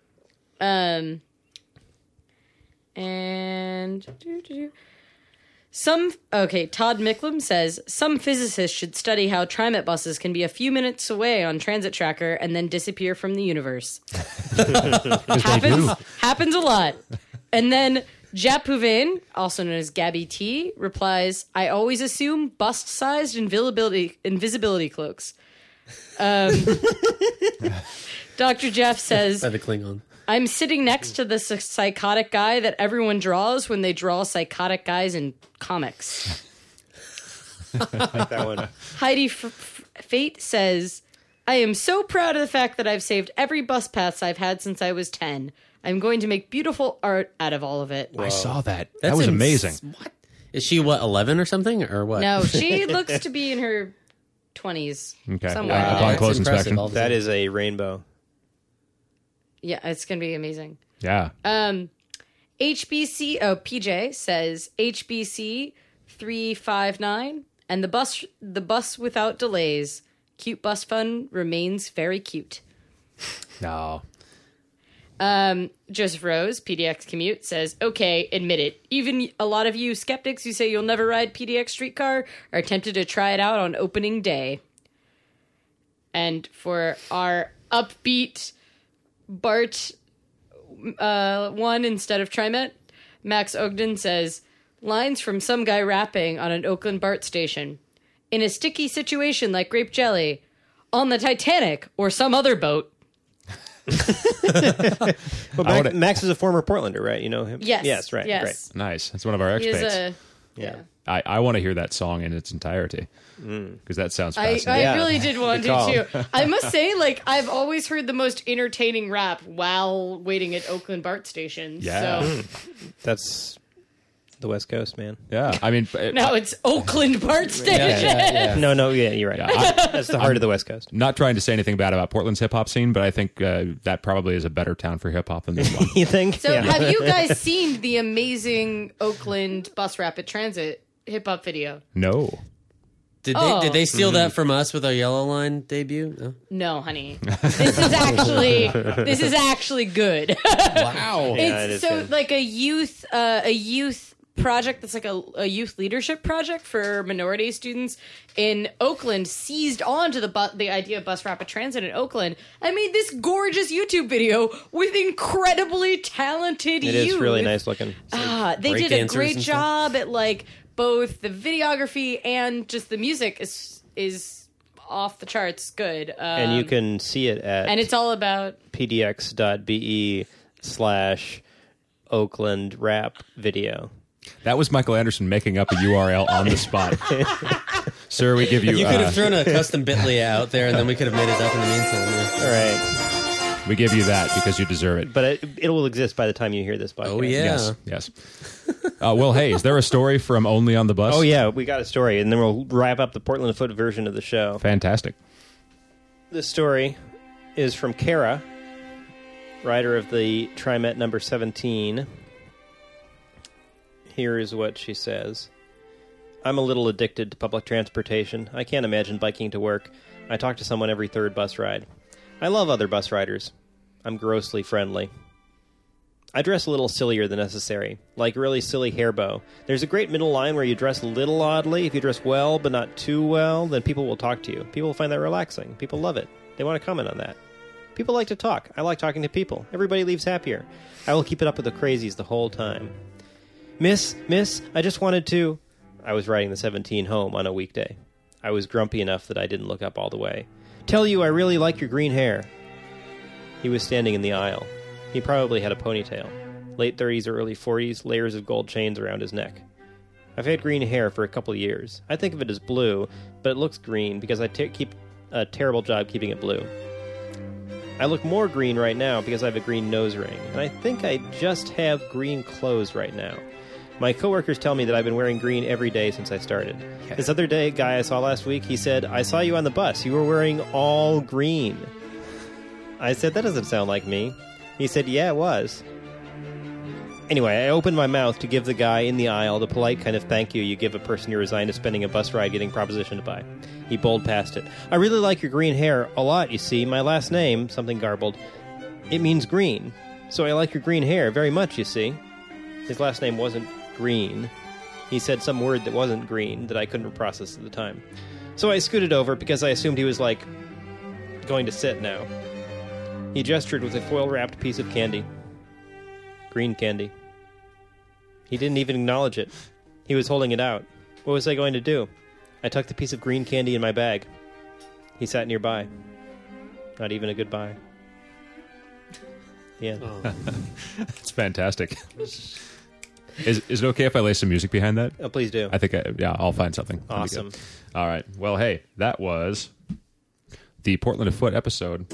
Todd Micklem says, some physicists should study how TriMet buses can be a few minutes away on Transit Tracker and then disappear from the universe. Happens a lot. And then Japuvain, also known as Gabby T, replies, I always assume bust-sized invisibility cloaks. Dr. Jeff says, by the Klingon. I'm sitting next to the psychotic guy that everyone draws when they draw psychotic guys in comics. I like that one. Heidi Fate says, I am so proud of the fact that I've saved every bus pass I've had since I was 10. I'm going to make beautiful art out of all of it. Whoa. I saw that. That was amazing. What? Is she, 11 or something? Or what? No, she looks to be in her 20s. Okay. Somewhere. Upon close inspection. That is a rainbow. Yeah, it's going to be amazing. Yeah. PJ says HBC 359 and the bus without delays. Cute bus fun remains very cute. No. Joseph Rose, PDX Commute, says, okay, admit it. Even a lot of you skeptics who say you'll never ride PDX streetcar are tempted to try it out on opening day. And for our upbeat Bart one instead of TriMet, Max Ogden says, lines from some guy rapping on an Oakland BART station. In a sticky situation like grape jelly, on the Titanic or some other boat. Well, Max is a former Portlander, right? You know him? Yes. Yes, right. Yes. Great. Nice. That's one of our experts. Yeah. I want to hear that song in its entirety because that sounds fascinating. I really did want to too. I must say, I've always heard the most entertaining rap while waiting at Oakland BART stations. Yeah. So. That's the West Coast, man. Yeah. I mean, it's Oakland BART station. No, you're right. Yeah, that's the heart of the West Coast. Not trying to say anything bad about Portland's hip hop scene, but I think that probably is a better town for hip hop than this one. You think? So, have you guys seen the amazing Oakland Bus Rapid Transit hip hop video? No. Did they steal that from us with our Yellow Line debut? No, honey. This is actually good. Wow. It's so good. Like a youth project that's like a youth leadership project for minority students in Oakland seized on to the idea of bus rapid transit in Oakland and made this gorgeous YouTube video with incredibly talented youth. It is really nice looking. They did a great job at both the videography and just the music is off the charts good. And you can see it at and it's all about pdx.be/Oakland rap video. That was Michael Anderson making up a URL on the spot. Sir, we give you... You could have thrown a custom Bitly out there, and then we could have made it up in the meantime. Yeah. All right. We give you that because you deserve it. But it will exist by the time you hear this podcast. Oh, yeah. Yes. Well, hey, is there a story from Only on the Bus? Oh, yeah, we got a story, and then we'll wrap up the Portland Afoot version of the show. Fantastic. This story is from Kara, writer of the TriMet number 17. Here is what she says. I'm a little addicted to public transportation. I can't imagine biking to work. I talk to someone every third bus ride. I love other bus riders. I'm grossly friendly. I dress a little sillier than necessary, like really silly hair bow. There's a great middle line where you dress a little oddly. If you dress well, but not too well, then people will talk to you. People will find that relaxing. People love it. They want to comment on that. People like to talk. I like talking to people. Everybody leaves happier. I will keep it up with the crazies the whole time. Miss, I just wanted to... I was riding the 17 home on a weekday. I was grumpy enough that I didn't look up all the way. Tell you I really like your green hair. He was standing in the aisle. He probably had a ponytail. Late 30s or early 40s, layers of gold chains around his neck. I've had green hair for a couple years. I think of it as blue, but it looks green because I keep a terrible job keeping it blue. I look more green right now because I have a green nose ring, and I think I just have green clothes right now. My coworkers tell me that I've been wearing green every day since I started. Yeah. This other guy I saw last week, he said, I saw you on the bus. You were wearing all green. I said, that doesn't sound like me. He said, yeah, it was. Anyway, I opened my mouth to give the guy in the aisle the polite kind of thank you give a person you're resigned to spending a bus ride getting propositioned by. He bowled past it. I really like your green hair a lot, you see. My last name, something garbled, it means green. So I like your green hair very much, you see. His last name wasn't green. He said some word that wasn't green that I couldn't process at the time. So I scooted over because I assumed he was, going to sit now. He gestured with a foil-wrapped piece of candy. Green candy. He didn't even acknowledge it. He was holding it out. What was I going to do? I tucked the piece of green candy in my bag. He sat nearby. Not even a goodbye. Yeah. Oh. It's fantastic. Is it okay if I lay some music behind that? Oh, please do. I think, I'll find something. Awesome. All right. Well, hey, that was the Portland Afoot episode.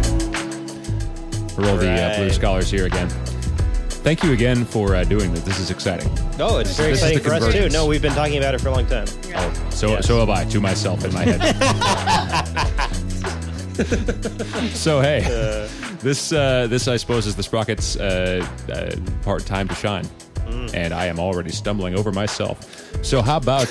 Roll the Blue Scholars here again. Thank you again for doing this. This is exciting. Oh, it's very exciting for us, too. No, we've been talking about it for a long time. Oh, so have I, to myself in my head. So, hey, this I suppose, is the Sprocket's part time to shine. And I am already stumbling over myself. So how about...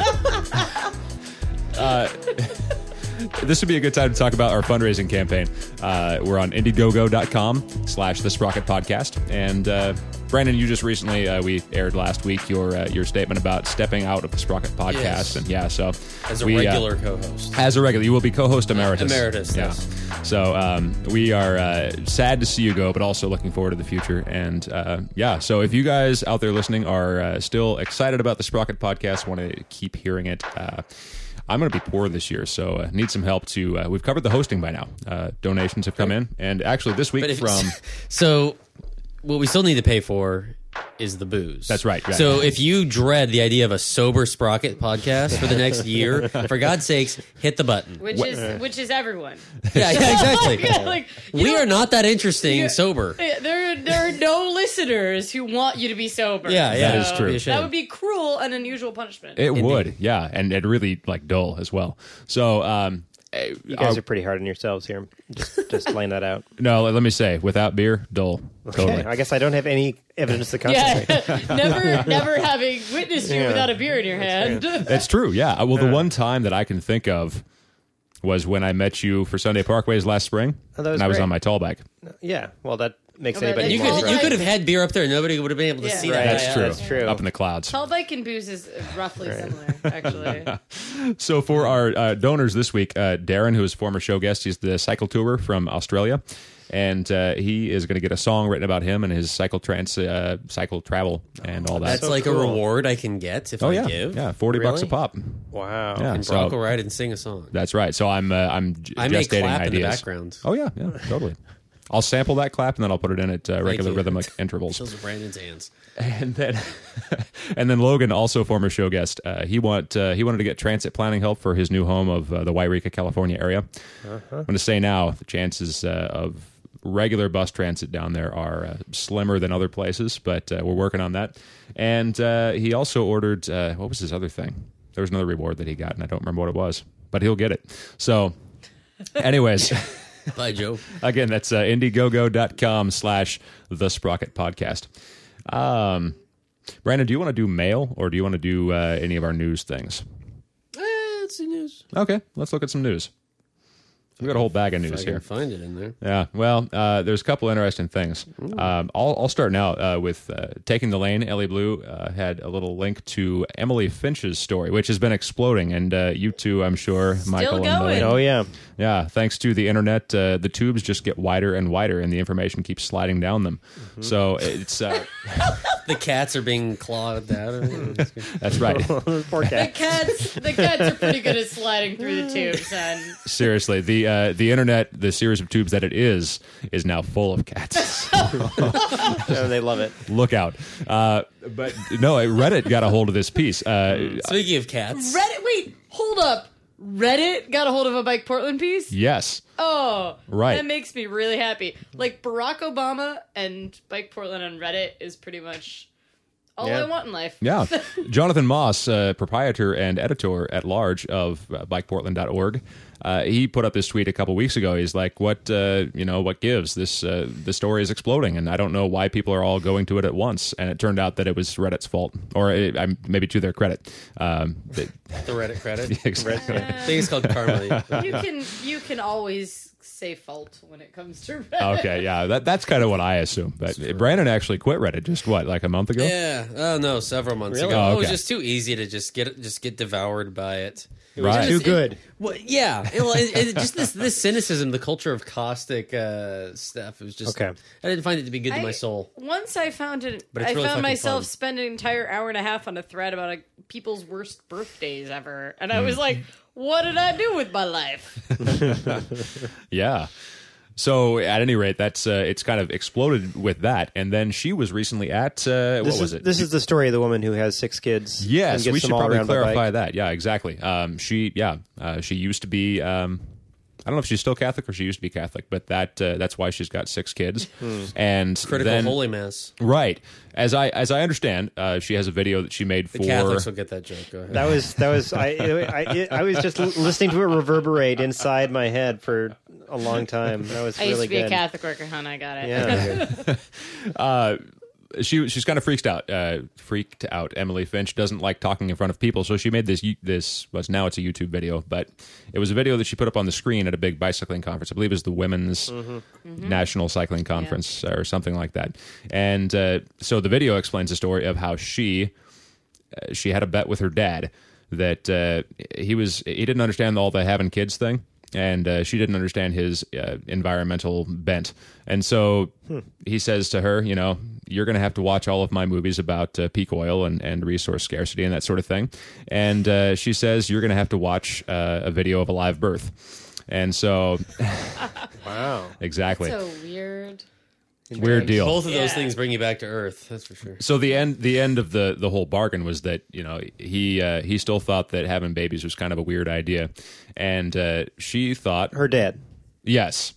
this would be a good time to talk about our fundraising campaign. We're on Indiegogo.com/The Sprocket Podcast. And Brandon, you just recently, we aired last week your statement about stepping out of the Sprocket Podcast. Yes. And so as a regular co-host. As a regular. You will be co-host emeritus. Emeritus, yeah. Yes. So we are sad to see you go, but also looking forward to the future. And so if you guys out there listening are still excited about the Sprocket Podcast, want to keep hearing it, I'm going to be poor this year, so need some help to... we've covered the hosting by now. Donations have come in. And actually this week So what we still need to pay for is the booze. That's right. So if you dread the idea of a sober Sprocket podcast for the next year, for God's sakes, hit the button. Which is everyone. Yeah, exactly. We are not that interesting sober. There are no listeners who want you to be sober. Yeah, that is true. That would be cruel and unusual punishment. It would, yeah, and really dull as well. So you guys are pretty hard on yourselves here. Just laying that out. No, let me say, without beer, dull. Okay, totally. I guess I don't have any evidence to contradict. Yeah, never having witnessed you without a beer in your hand. That's true. Yeah. Well, the one time that I can think of was when I met you for Sunday Parkways last spring, and I was on my tall bike. Yeah. Well, that makes Okay, anybody. You want could to you drive. could have had beer up there, and nobody would have been able to see Right. that. That's true. That's true. Up in the clouds. Tall Bike and Booze is roughly similar, actually. So for our donors this week, Darren, who is a former show guest, he's the cycle tourer from Australia, and he is going to get a song written about him and his cycle travel and all that. That's So like cool. a reward I can get if oh I yeah, give. yeah, $40 a Really? pop. Wow. Yeah, And so Brock will write and sing a song. that's right. So I'm I may gestating clap ideas. in the background. Oh yeah, totally. I'll sample that clap and then I'll put it in at regular you. rhythmic intervals. Those are Brandon's hands. And then, and then Logan, also former show guest, he wanted to get transit planning help for his new home of the Wairika, California area. I'm going to say now, the chances of regular bus transit down there are slimmer than other places, but we're working on that. And he also ordered, what was his other thing? There was another reward that he got, and I don't remember what it was, but he'll get it. So, anyways. Bye, Joe. Again, that's indiegogo.com/The Sprocket Podcast. Brandon, do you want to do mail or do you want to do any of our news things? Let's see news. Okay, let's look at some news. We've got a whole bag of If news I can here. find it in there. Yeah, well, there's a couple interesting things. I'll start now with Taking the Lane. Ellie Blue had a little link to Emily Finch's story, which has been exploding, and you two, I'm sure, Michael and going. Millie. Oh yeah. Yeah, thanks to the internet, the tubes just get wider and wider, and the information keeps sliding down them. So it's The cats are being clawed out of it. that's right. Poor cat. The cats are pretty good at sliding through the tubes, and Seriously, the internet, the series of tubes that it is now full of cats. Oh, they love it. Look out! But no, Reddit got a hold of this piece. Speaking of cats, Reddit. Wait, hold up. Reddit got a hold of a Bike Portland piece. Yes, Oh, Right. That makes me really happy. Like Barack Obama and Bike Portland on Reddit is pretty much all Yeah. I want in life. yeah. Jonathan Moss, proprietor and editor at large of BikePortland.org, he put up this tweet a couple weeks ago. He's like, "What what gives? The story is exploding, and I don't know why people are all going to it at once." And it turned out that it was Reddit's fault, or maybe to their credit. the Reddit credit. Exactly. I think it's called karma. You can always say fault when it comes to Reddit. Okay, yeah, that's kind of what I assume. But Brandon actually quit Reddit just like a month ago. Yeah. Oh no, several months Really? ago. Oh, It was okay. just too easy to just get devoured by it. Right. Too good. Well, yeah. Just this cynicism, the culture of caustic stuff. It was just. Okay. I didn't find it to be good to my soul. Once I found it, But it's I really found fucking myself fun. spending an entire hour and a half on a thread about people's worst birthdays ever, and I was like, "What did I do with my life?" Yeah. So at any rate, that's it's kind of exploded with that. And then she was recently at what was it? This is the story of the woman who has 6 kids. Yes, and gets we should them all probably around by clarify bike. that. Yeah, exactly. She used to be. I don't know if she's still Catholic or she used to be Catholic, but that's why she's got 6 kids. And Critical then, holy mass. right? As I understand, she has a video that she made The for. Catholics will get that joke. Go ahead. That was I was just listening to it reverberate inside my head for a long time. That was I used really to be good. a Catholic worker, hon. I got it. Yeah. She's kind of freaked out. Emily Finch doesn't like talking in front of people, so she made this now it's a YouTube video, but it was a video that she put up on the screen at a big bicycling conference. I believe it was the Women's National Cycling Conference or something like that. And so the video explains the story of how she had a bet with her dad that he didn't understand all the having kids thing. And she didn't understand his environmental bent. And so he says to her, you're going to have to watch all of my movies about peak oil and resource scarcity and that sort of thing. And she says, you're going to have to watch a video of a live birth. And so... Wow. Exactly. So weird. Weird deal. Both of those Yeah. things bring you back to Earth. That's for sure. So the end of the whole bargain was that he still thought that having babies was kind of a weird idea, and she thought Her dad. yes,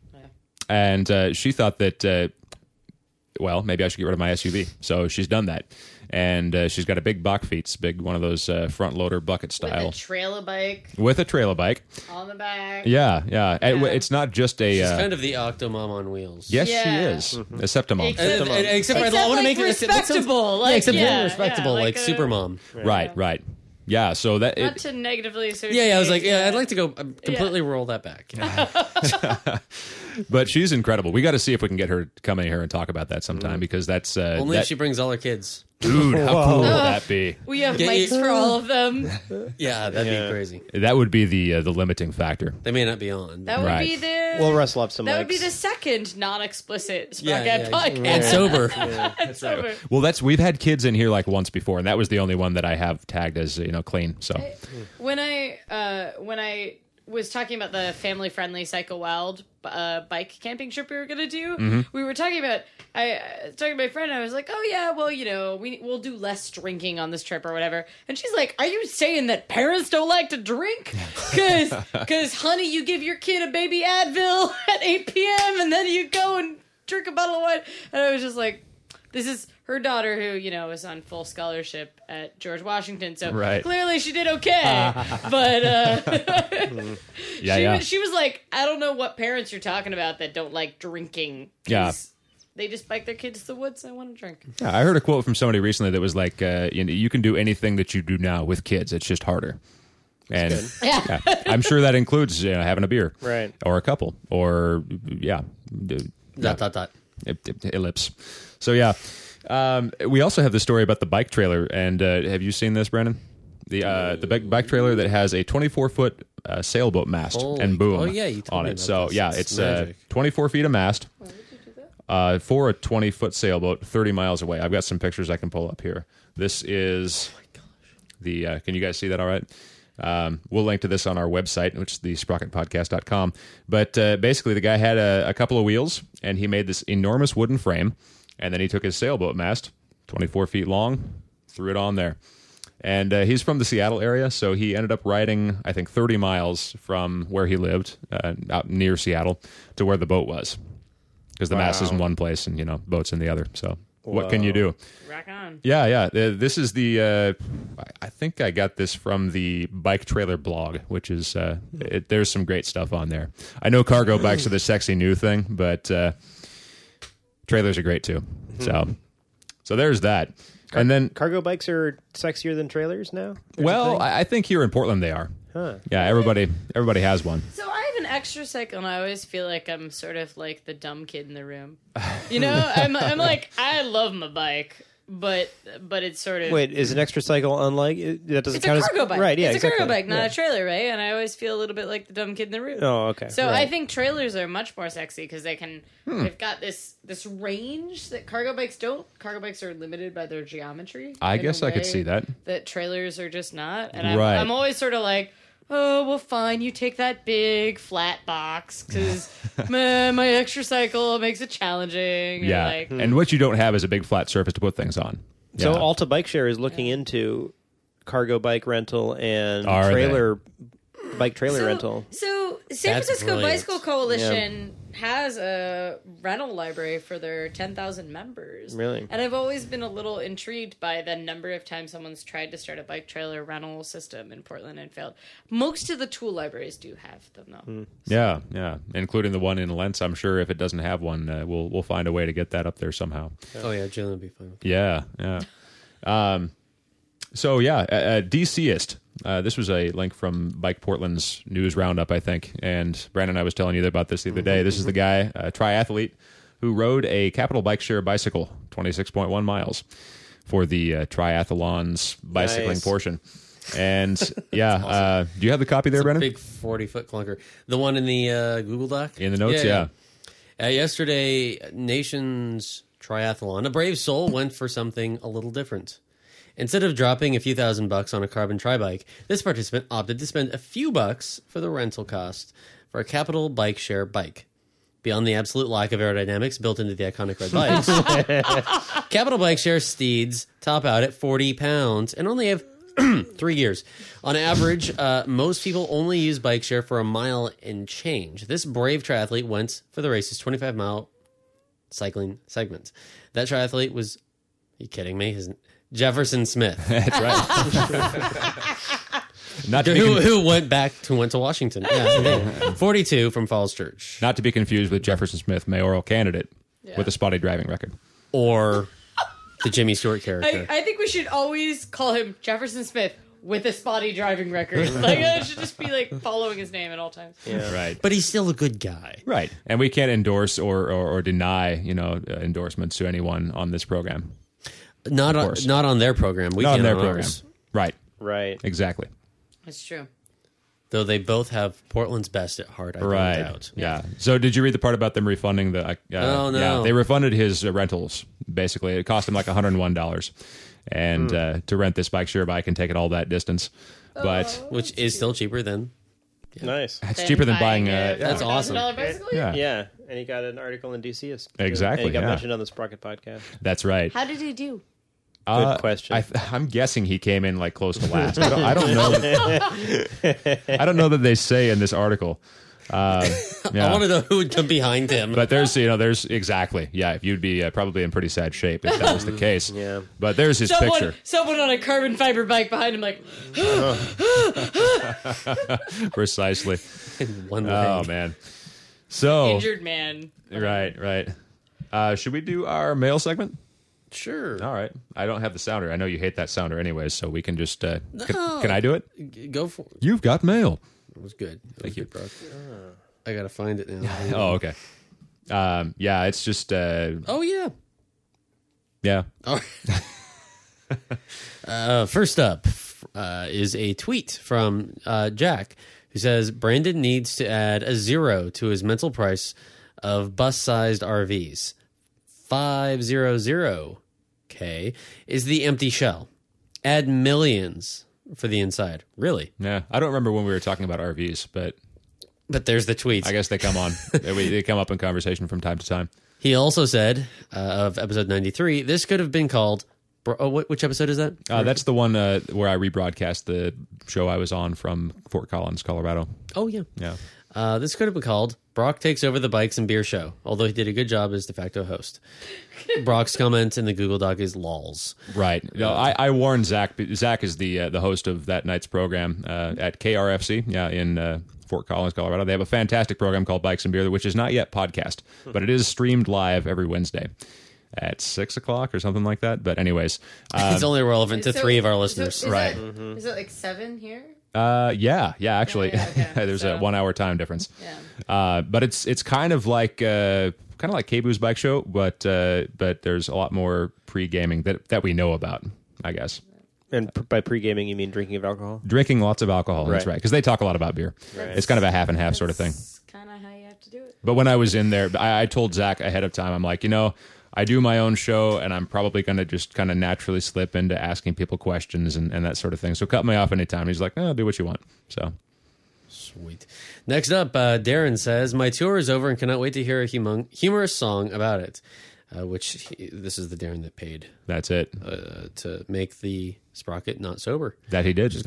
and she thought that well, maybe I should get rid of my SUV. So she's done that, and she's got a big Bachfiets, big one of those front loader bucket With style a trailer bike with a trailer bike. on the back. Yeah. And it's not just a. She's kind of the Octomom on wheels. Yes, Yeah. she is a septimom. Except- I want to make respectable. except yeah, very respectable, yeah, like a- Supermom. Right. Yeah. So that Not to negatively associate. Yeah, I was like, I'd like to go completely roll that back. But she's incredible. We got to see if we can get her to come in here and talk about that sometime because that's only if she brings all her kids. Dude, how cool would that be? We have mics for all of them. Yeah, that'd be crazy. That would be the limiting factor. They may not be on. That would be the. We'll wrestle up some. That mics. would be the second non-explicit Sprocket podcast. And sober. And sober. Well, we've had kids in here like once before, and that was the only one that I have tagged as clean. So when I was talking about the family-friendly Psycho Wild bike camping trip we were going to do, we were talking about. I was talking to my friend. And I was like, "Oh yeah, well, we'll do less drinking on this trip or whatever." And she's like, "Are you saying that parents don't like to drink? Because honey, you give your kid a baby Advil at 8 p.m. and then you go and drink a bottle of wine." And I was just like, "This is her daughter who is on full scholarship at George Washington, so clearly she did okay." But she was like, "I don't know what parents you're talking about that don't like drinking." Yeah. They just bike their kids to the woods and want to drink. Yeah, I heard a quote from somebody recently that was like, you can do anything that you do now with kids. It's just harder. And I'm sure that includes having a beer. Right. Or a couple. Or, ellipse. So, we also have the story about the bike trailer. And have you seen this, Brandon? The bike trailer that has a 24-foot sailboat mast and boom on it. So, it's 24 feet of mast. For a 20-foot sailboat 30 miles away. I've got some pictures I can pull up here. This is the... can you guys see that all right? We'll link to this on our website, which is thesprocketpodcast.com. But basically, the guy had a couple of wheels, and he made this enormous wooden frame, and then he took his sailboat mast, 24 feet long, threw it on there. And he's from the Seattle area, so he ended up riding, I think, 30 miles from where he lived, out near Seattle, to where the boat was. Because the mast is in one place and, boat's in the other. So what can you do? Rock on. Yeah. This is the, I think I got this from the Bike Trailer blog, which is, there's some great stuff on there. I know cargo bikes are the sexy new thing, but trailers are great too. So there's that. And then cargo bikes are sexier than trailers now? I think here in Portland they are. Huh. Yeah, everybody has one. So I have an extra cycle, and I always feel like I'm sort of like the dumb kid in the room. I'm like, I love my bike, but it's sort of... Wait, is an extra cycle unlike... That doesn't count as... It's a cargo bike. Right, yeah, it's exactly. a cargo bike, not a trailer, right? And I always feel a little bit like the dumb kid in the room. Oh, okay. So I think trailers are much more sexy because they can... They've got this range that cargo bikes don't. Cargo bikes are limited by their geometry. I guess I could see that. That trailers are just not. And I'm always sort of like... Oh, well, fine. You take that big flat box because my extra cycle makes it challenging. Yeah, and what you don't have is a big flat surface to put things on. So Alta Bike Share is looking into cargo bike rental and bike trailer rental. So San Francisco Bicycle Coalition has a rental library for their 10,000 members. Really? And I've always been a little intrigued by the number of times someone's tried to start a bike trailer rental system in Portland and failed. Most of the tool libraries do have them, though. Yeah, including the one in Lentz. I'm sure if it doesn't have one, we'll find a way to get that up there somehow. Oh, yeah, Jalen would be fine. Yeah. DCist. This was a link from Bike Portland's news roundup, I think. And Brandon, I was telling you about this the other day. This is the guy, a triathlete, who rode a Capital Bike Share bicycle, 26.1 miles, for the triathlon's bicycling portion. And awesome. Do you have the copy there, Brandon? Big 40-foot clunker. The one in the Google Doc? In the notes, yeah. Yesterday, Nation's Triathlon, a brave soul went for something a little different. Instead of dropping a few $1,000s on a carbon tri-bike, this participant opted to spend a few bucks for the rental cost for a Capital Bike Share bike. Beyond the absolute lack of aerodynamics built into the iconic red bikes, Capital Bike Share steeds top out at 40 pounds and only have 3 gears. On average, most people only use Bike Share for a mile and change. This brave triathlete went for the race's 25-mile cycling segment. That triathlete was... Are you kidding me? Jefferson Smith. That's right. Who went to Washington. Yeah, 42 from Falls Church. Not to be confused with Jefferson Smith, mayoral candidate with a spotty driving record. Or the Jimmy Stewart character. I think we should always call him Jefferson Smith with a spotty driving record. Like, I should just be like following his name at all times. Yeah. Right. But he's still a good guy. Right. And we can't endorse or deny, endorsements to anyone on this program. Not on their program. We Not can on their on program. ours. Right. Right. Exactly. That's true. Though they both have Portland's best at heart, I don't Right. doubt. Yeah. So did you read the part about them refunding the... Oh, no. Yeah, they refunded his rentals, basically. It cost him like $101 and to rent this bike share bike and take it all that distance. But Which is still cheaper than... Nice. it's cheaper than buying... That's awesome. $4,000 bicycle? Yeah. Yeah, and he got an article in DC. Exactly, And he got yeah. mentioned on the Sprocket podcast. That's right. How did he do? Good question. I'm guessing he came in like close to last. I don't know. I don't know that they say in this article. I want to know who would come behind him. But there's exactly. Yeah, you'd be probably in pretty sad shape if that was the case. Yeah. But there's his picture. Someone on a carbon fiber bike behind him, like, Precisely. One Oh, leg. man. So, injured man. right. Should we do our mail segment? Sure. All right. I don't have the sounder. I know you hate that sounder anyways, so we can just... can I do it? Go for it. You've got mail. It was good. Thank you. Good, Brock. I got to find it now. Oh, okay. Yeah, it's just... Oh, yeah. yeah. First up is a tweet from Jack, who says Brandon needs to add a 0 to his mental price of bus-sized RVs. 500K is the empty shell. Add millions for the inside. Really? Yeah. I don't remember when we were talking about RVs, but But there's the tweet. I guess they come on. They come up in conversation from time to time. He also said, of episode 93, this could have been called... which episode is that? That's the one where I rebroadcast the show I was on from Fort Collins, Colorado. Oh, yeah. Yeah. This could have been called Brock Takes Over the Bikes and Beer Show, although he did a good job as de facto host. Brock's comment in the Google Doc is lols. Right. No, I warned Zach. Zach is the host of that night's program at KRFC in Fort Collins, Colorado. They have a fantastic program called Bikes and Beer, which is not yet podcast, but it is streamed live every Wednesday at 6 o'clock or something like that. But anyways. It's only relevant to 3 of our listeners. Right. Is it like 7 here? Yeah, actually, okay. there's a 1 hour time difference. Yeah. But it's kind of like K-Boo's bike show, but there's a lot more pre-gaming that we know about, I guess. And by pre-gaming, you mean drinking of alcohol? Drinking lots of alcohol, that's Right. right, because they talk a lot about beer. Right. It's kind of a half and half sort of thing. That's kind of how you have to do it. But when I was in there, I told Zach ahead of time, I'm like, I do my own show, and I'm probably going to just kind of naturally slip into asking people questions and that sort of thing. So cut me off anytime. He's like, do what you want. So Sweet. Next up, Darren says, my tour is over and cannot wait to hear a humorous song about it. This is the Darren that paid that's it. to make the Sprocket not sober. That he did.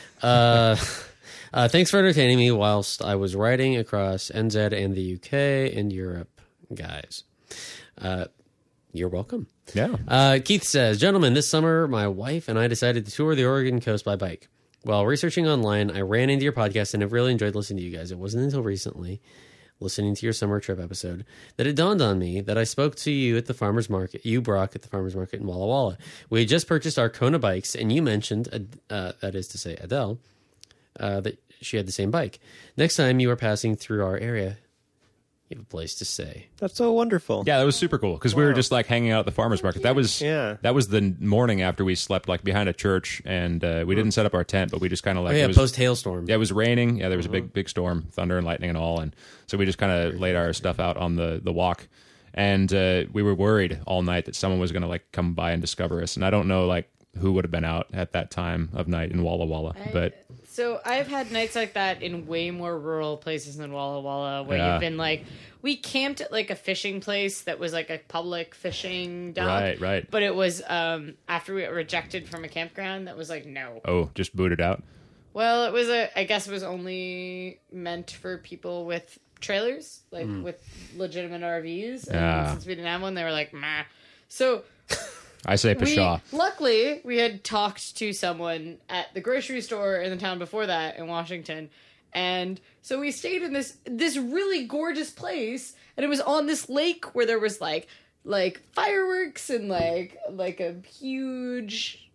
Thanks for entertaining me whilst I was riding across NZ and the UK and Europe, guys. You're welcome. Yeah. Keith says, gentlemen, this summer my wife and I decided to tour the Oregon coast by bike. While researching online, I ran into your podcast and have really enjoyed listening to you guys. It wasn't until recently, listening to your summer trip episode, that it dawned on me that I spoke to you at the farmer's market, Brock, at the farmer's market in Walla Walla. We had just purchased our Kona bikes, and you mentioned, that is to say Adele, that she had the same bike. Next time you are passing through our area, you have a place to stay. That's so wonderful. Yeah, that was super cool because we were just like hanging out at the farmer's market. That was the morning after we slept like behind a church, and we didn't set up our tent, but we just kind of like post hailstorm. Yeah, it was raining. Yeah, there was a big storm, thunder and lightning and all, and so we just kind of laid our stuff out on the walk, and we were worried all night that someone was going to like come by and discover us, and I don't know like who would have been out at that time of night in Walla Walla, but. So I've had nights like that in way more rural places than Walla Walla, where you've been like, we camped at like a fishing place that was like a public fishing dock. Right. But it was after we got rejected from a campground that was like, no. Oh, just booted out? Well, it was I guess it was only meant for people with trailers, like with legitimate RVs. And since we didn't have one, they were like, meh. So... I say pshaw. Luckily, we had talked to someone at the grocery store in the town before that in Washington, and so we stayed in this really gorgeous place, and it was on this lake where there was like fireworks and like a huge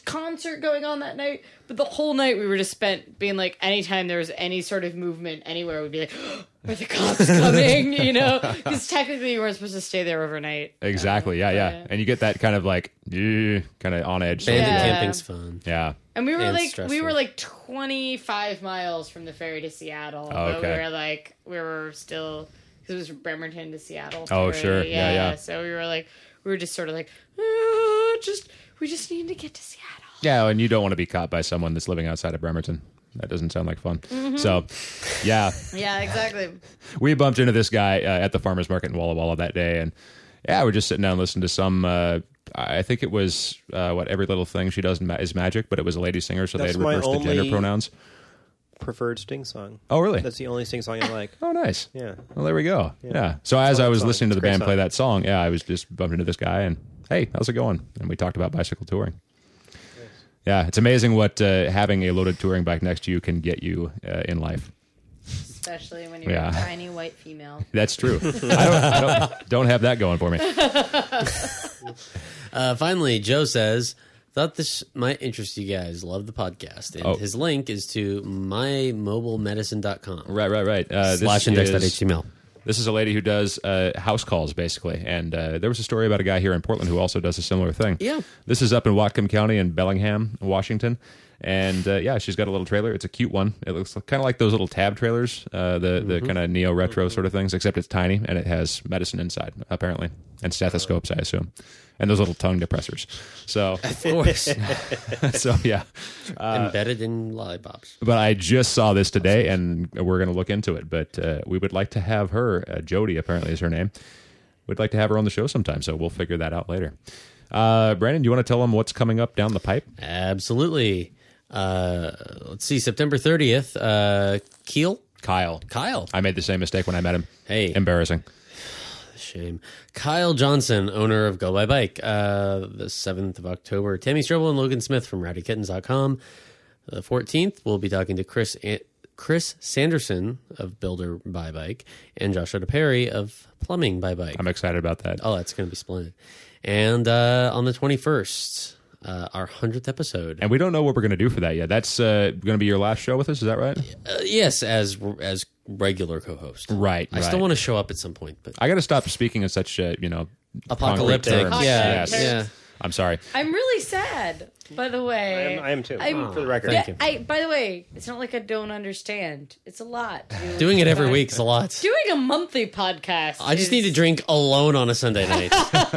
concert going on that night, but the whole night we were just spent being like, anytime there was any sort of movement anywhere, we'd be like, are the cops coming? You know, because technically you weren't supposed to stay there overnight. Exactly. Yeah. And you get that kind of like kind of on edge. Bandit camping's fun. Yeah. And we were stressful. like 25 miles from the ferry to Seattle. Oh, but okay. we were still, because it was from Bremerton to Seattle. Oh, ferry. sure. Yeah. So we were just sort of like, we just need to get to Seattle. Yeah, and you don't want to be caught by someone that's living outside of Bremerton. That doesn't sound like fun. Mm-hmm. So, yeah. Yeah, exactly. We bumped into this guy at the farmer's market in Walla Walla that day, and we're just sitting down listening to some, I think it was, Every Little Thing She Does is Magic, but it was a lady singer, so they had reversed the gender pronouns. Preferred Sting song. Oh, really? That's the only Sting song I like. Oh, nice. Yeah. Well, there we go. Yeah. So as I was listening to the band play that song, I was just bumping into this guy, and hey, how's it going? And we talked about bicycle touring. Yeah, it's amazing what having a loaded touring bike next to you can get you in life. Especially when you're a tiny white female. That's true. I don't have that going for me. Finally, Joe says, thought this might interest you guys. Love the podcast. And his link is to mymobilemedicine.com. Right. /index.html. This is a lady who does house calls, basically. And there was a story about a guy here in Portland who also does a similar thing. Yeah. This is up in Whatcom County in Bellingham, Washington. And she's got a little trailer. It's a cute one. It looks kind of like those little tab trailers, the kind of neo-retro sort of things, except it's tiny, and it has medicine inside, apparently, and stethoscopes, I assume, and those little tongue depressors. So, of course. So, yeah. Embedded in lollipops. But I just saw this today, and we're going to look into it. But we would like to have her, Jody apparently is her name, we'd like to have her on the show sometime, so we'll figure that out later. Brandon, do you want to tell them what's coming up down the pipe? Absolutely. Let's see, September 30th, Kyle. I made the same mistake when I met him. Hey. Embarrassing. Shame. Kyle Johnson, owner of Go By Bike, the 7th of October. Tammy Strobel and Logan Smith from RowdyKittens.com. The 14th, we'll be talking to Chris Sanderson of Builder by Bike and Joshua DePerry of Plumbing by Bike. I'm excited about that. Oh, that's going to be splendid. And on the 21st, our 100th episode. And we don't know what we're going to do for that yet. That's going to be your last show with us, is that right? Yes, as regular co-host. Right. I still want to show up at some point. But I got to stop speaking in such, apocalyptic. terms. Yeah. I'm sorry. I'm really sad, by the way. I am too, for the record. Thank you. By the way, it's not like I don't understand. It's a lot. Doing it every week is a lot. Doing a monthly podcast. I just need to drink alone on a Sunday night.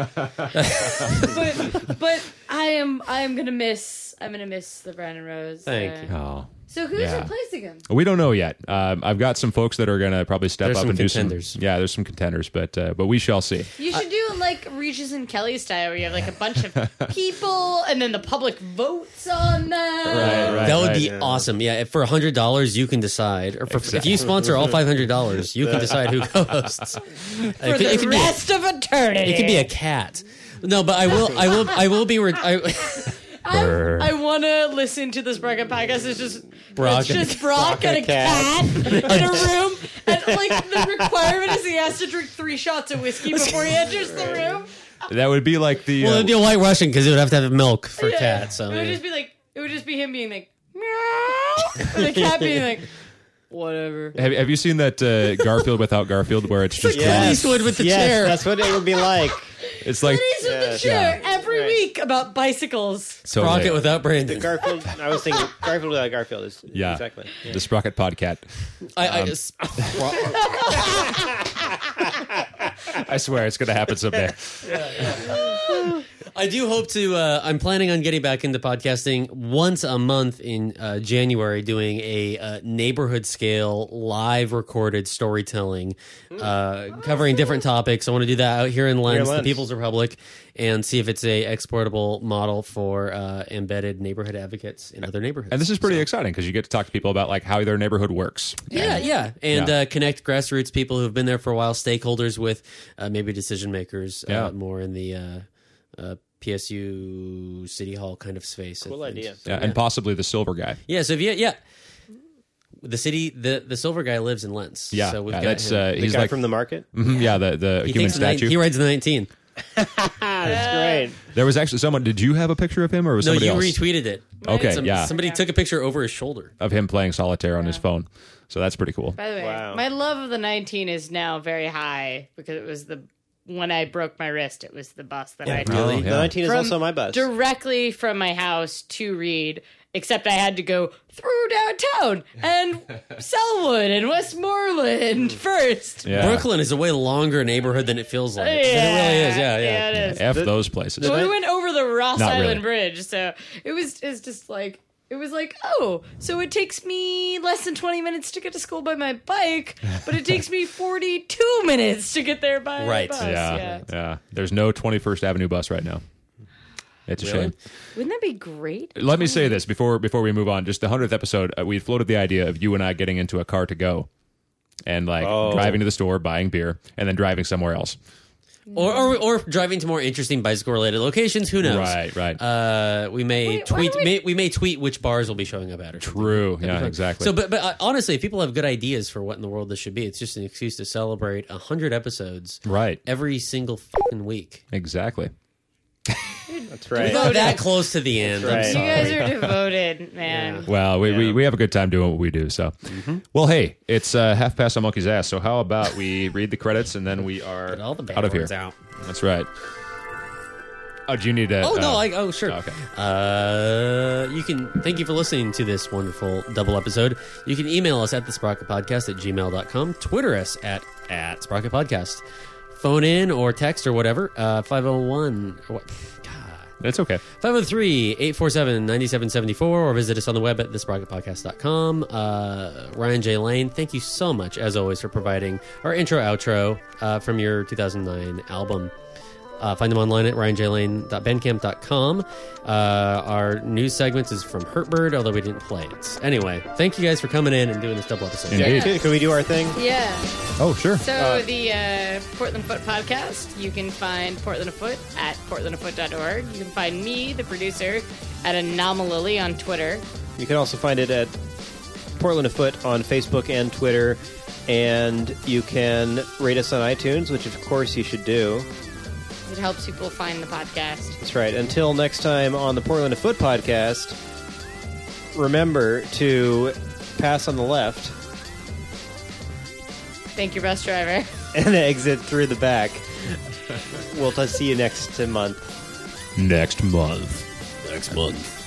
but I'm gonna miss the Brandon Rose. Thank you. Oh. So who's replacing him? We don't know yet. I've got some folks that are going to probably step There's up some and contenders. do some. Yeah, there's some contenders, but we shall see. You should do like Regis and Kelly style, where you have like a bunch of people, and then the public votes on them. Right. That would be awesome. Yeah, if for $100 you can decide, or if you sponsor all $500, you can decide who co-hosts For the rest of eternity. It could be a cat. No, but I will be. I want to listen to this Brock podcast. It's just Brock and a cat in a room, and like the requirement is he has to drink 3 shots of whiskey before he enters the room. That would be like the. Well, it'd be a White Russian because it would have to have milk for a cat. So it would just be him being like meow, and the cat being like whatever. Have you seen that Garfield without Garfield, where it's just Clint Eastwood with the chair? That's what it would be like. It's like Clint Eastwood with the chair every week about bicycles. Sprocket without Brandon. Garfield. I was thinking Garfield without Garfield is exactly the Sprocket Podcat. I swear it's going to happen someday. I do hope to. I'm planning on getting back into podcasting once a month in January, doing a neighborhood scale live recorded storytelling, covering different topics. I want to do that out here in Lens, the People's Republic, and see if it's a exportable model for embedded neighborhood advocates in other neighborhoods. And this is pretty exciting because you get to talk to people about like how their neighborhood works. And connect grassroots people who have been there for a while, stakeholders with maybe decision makers more in the PSU City Hall kind of space. Cool idea. Yeah, and possibly the silver guy. Yeah, so the city, the silver guy lives in Lens. Yeah, so we've got that's him. The he's guy like from the market. the human statue. He rides the 19. That's great. There was actually someone. Did you have a picture of him, or was somebody else? No, you retweeted it. Okay, Somebody took a picture over his shoulder of him playing solitaire on his phone. So that's pretty cool. By the way, Wow. my love of the 19 is now very high because it was when I broke my wrist, it was the bus that I took. Really? The 19 is also my bus. Directly from my house to Reed, except I had to go through downtown and Selwood and Westmoreland first. Yeah. Brooklyn is a way longer neighborhood than it feels like. Yeah, It really is. Yeah. it is. F those places. So we went over the Ross Not Island really. Bridge, so it's just like it was like, oh, so it takes me less than 20 minutes to get to school by my bike, but it takes me 42 minutes to get there by Right. bus. Yeah. There's no 21st Avenue bus right now. It's a shame. Wouldn't that be great? Let me say this before we move on. Just the 100th episode, we floated the idea of you and I getting into a car to go and driving to the store, buying beer, and then driving somewhere else. Or driving to more interesting bicycle-related locations. Who knows? Right. We may Wait, why tweet. We may tweet which bars will be showing up at. Or something. True. Yeah, exactly. So, but honestly, if people have good ideas for what in the world this should be, it's just an excuse to celebrate 100 episodes. Right. Every single fucking week. Exactly. That's right. We're not that close to the end. That's I'm right. You sorry. guys are devoted, man. Well, we have a good time doing what we do. So, well, hey, it's half past on Monkey's ass. So how about we read the credits and then we are Get all the bad out of here. words out. That's right. Oh, do you need to? Oh no! Sure. Okay. You can. Thank you for listening to this wonderful double episode. You can email us at thesprocketpodcast@gmail.com. Twitter us at Sprocket Podcast. Phone in or text or whatever. 501. What? It's okay. 503-847-9774 or visit us on the web at thesprocketpodcast.com. Ryan J. Lane, thank you so much, as always, for providing our intro, outro from your 2009 album. Find them online at ryanjlane.bandcamp.com. Our news segments is from Hurtbird, although we didn't play it. Anyway, thank you guys for coming in and doing this double episode. Indeed. Can we do our thing? Yeah. Oh, sure. So the Portland Foot podcast, you can find Portland Afoot at portlandafoot.org. You can find me, the producer, at Anomalily on Twitter. You can also find it at Portland Afoot on Facebook and Twitter. And you can rate us on iTunes, which of course you should do. It helps people find the podcast. That's right. Until next time on the Portland Afoot podcast, remember to pass on the left Thank you, bus driver. and exit through the back. We'll see you next month. Next month. Next month.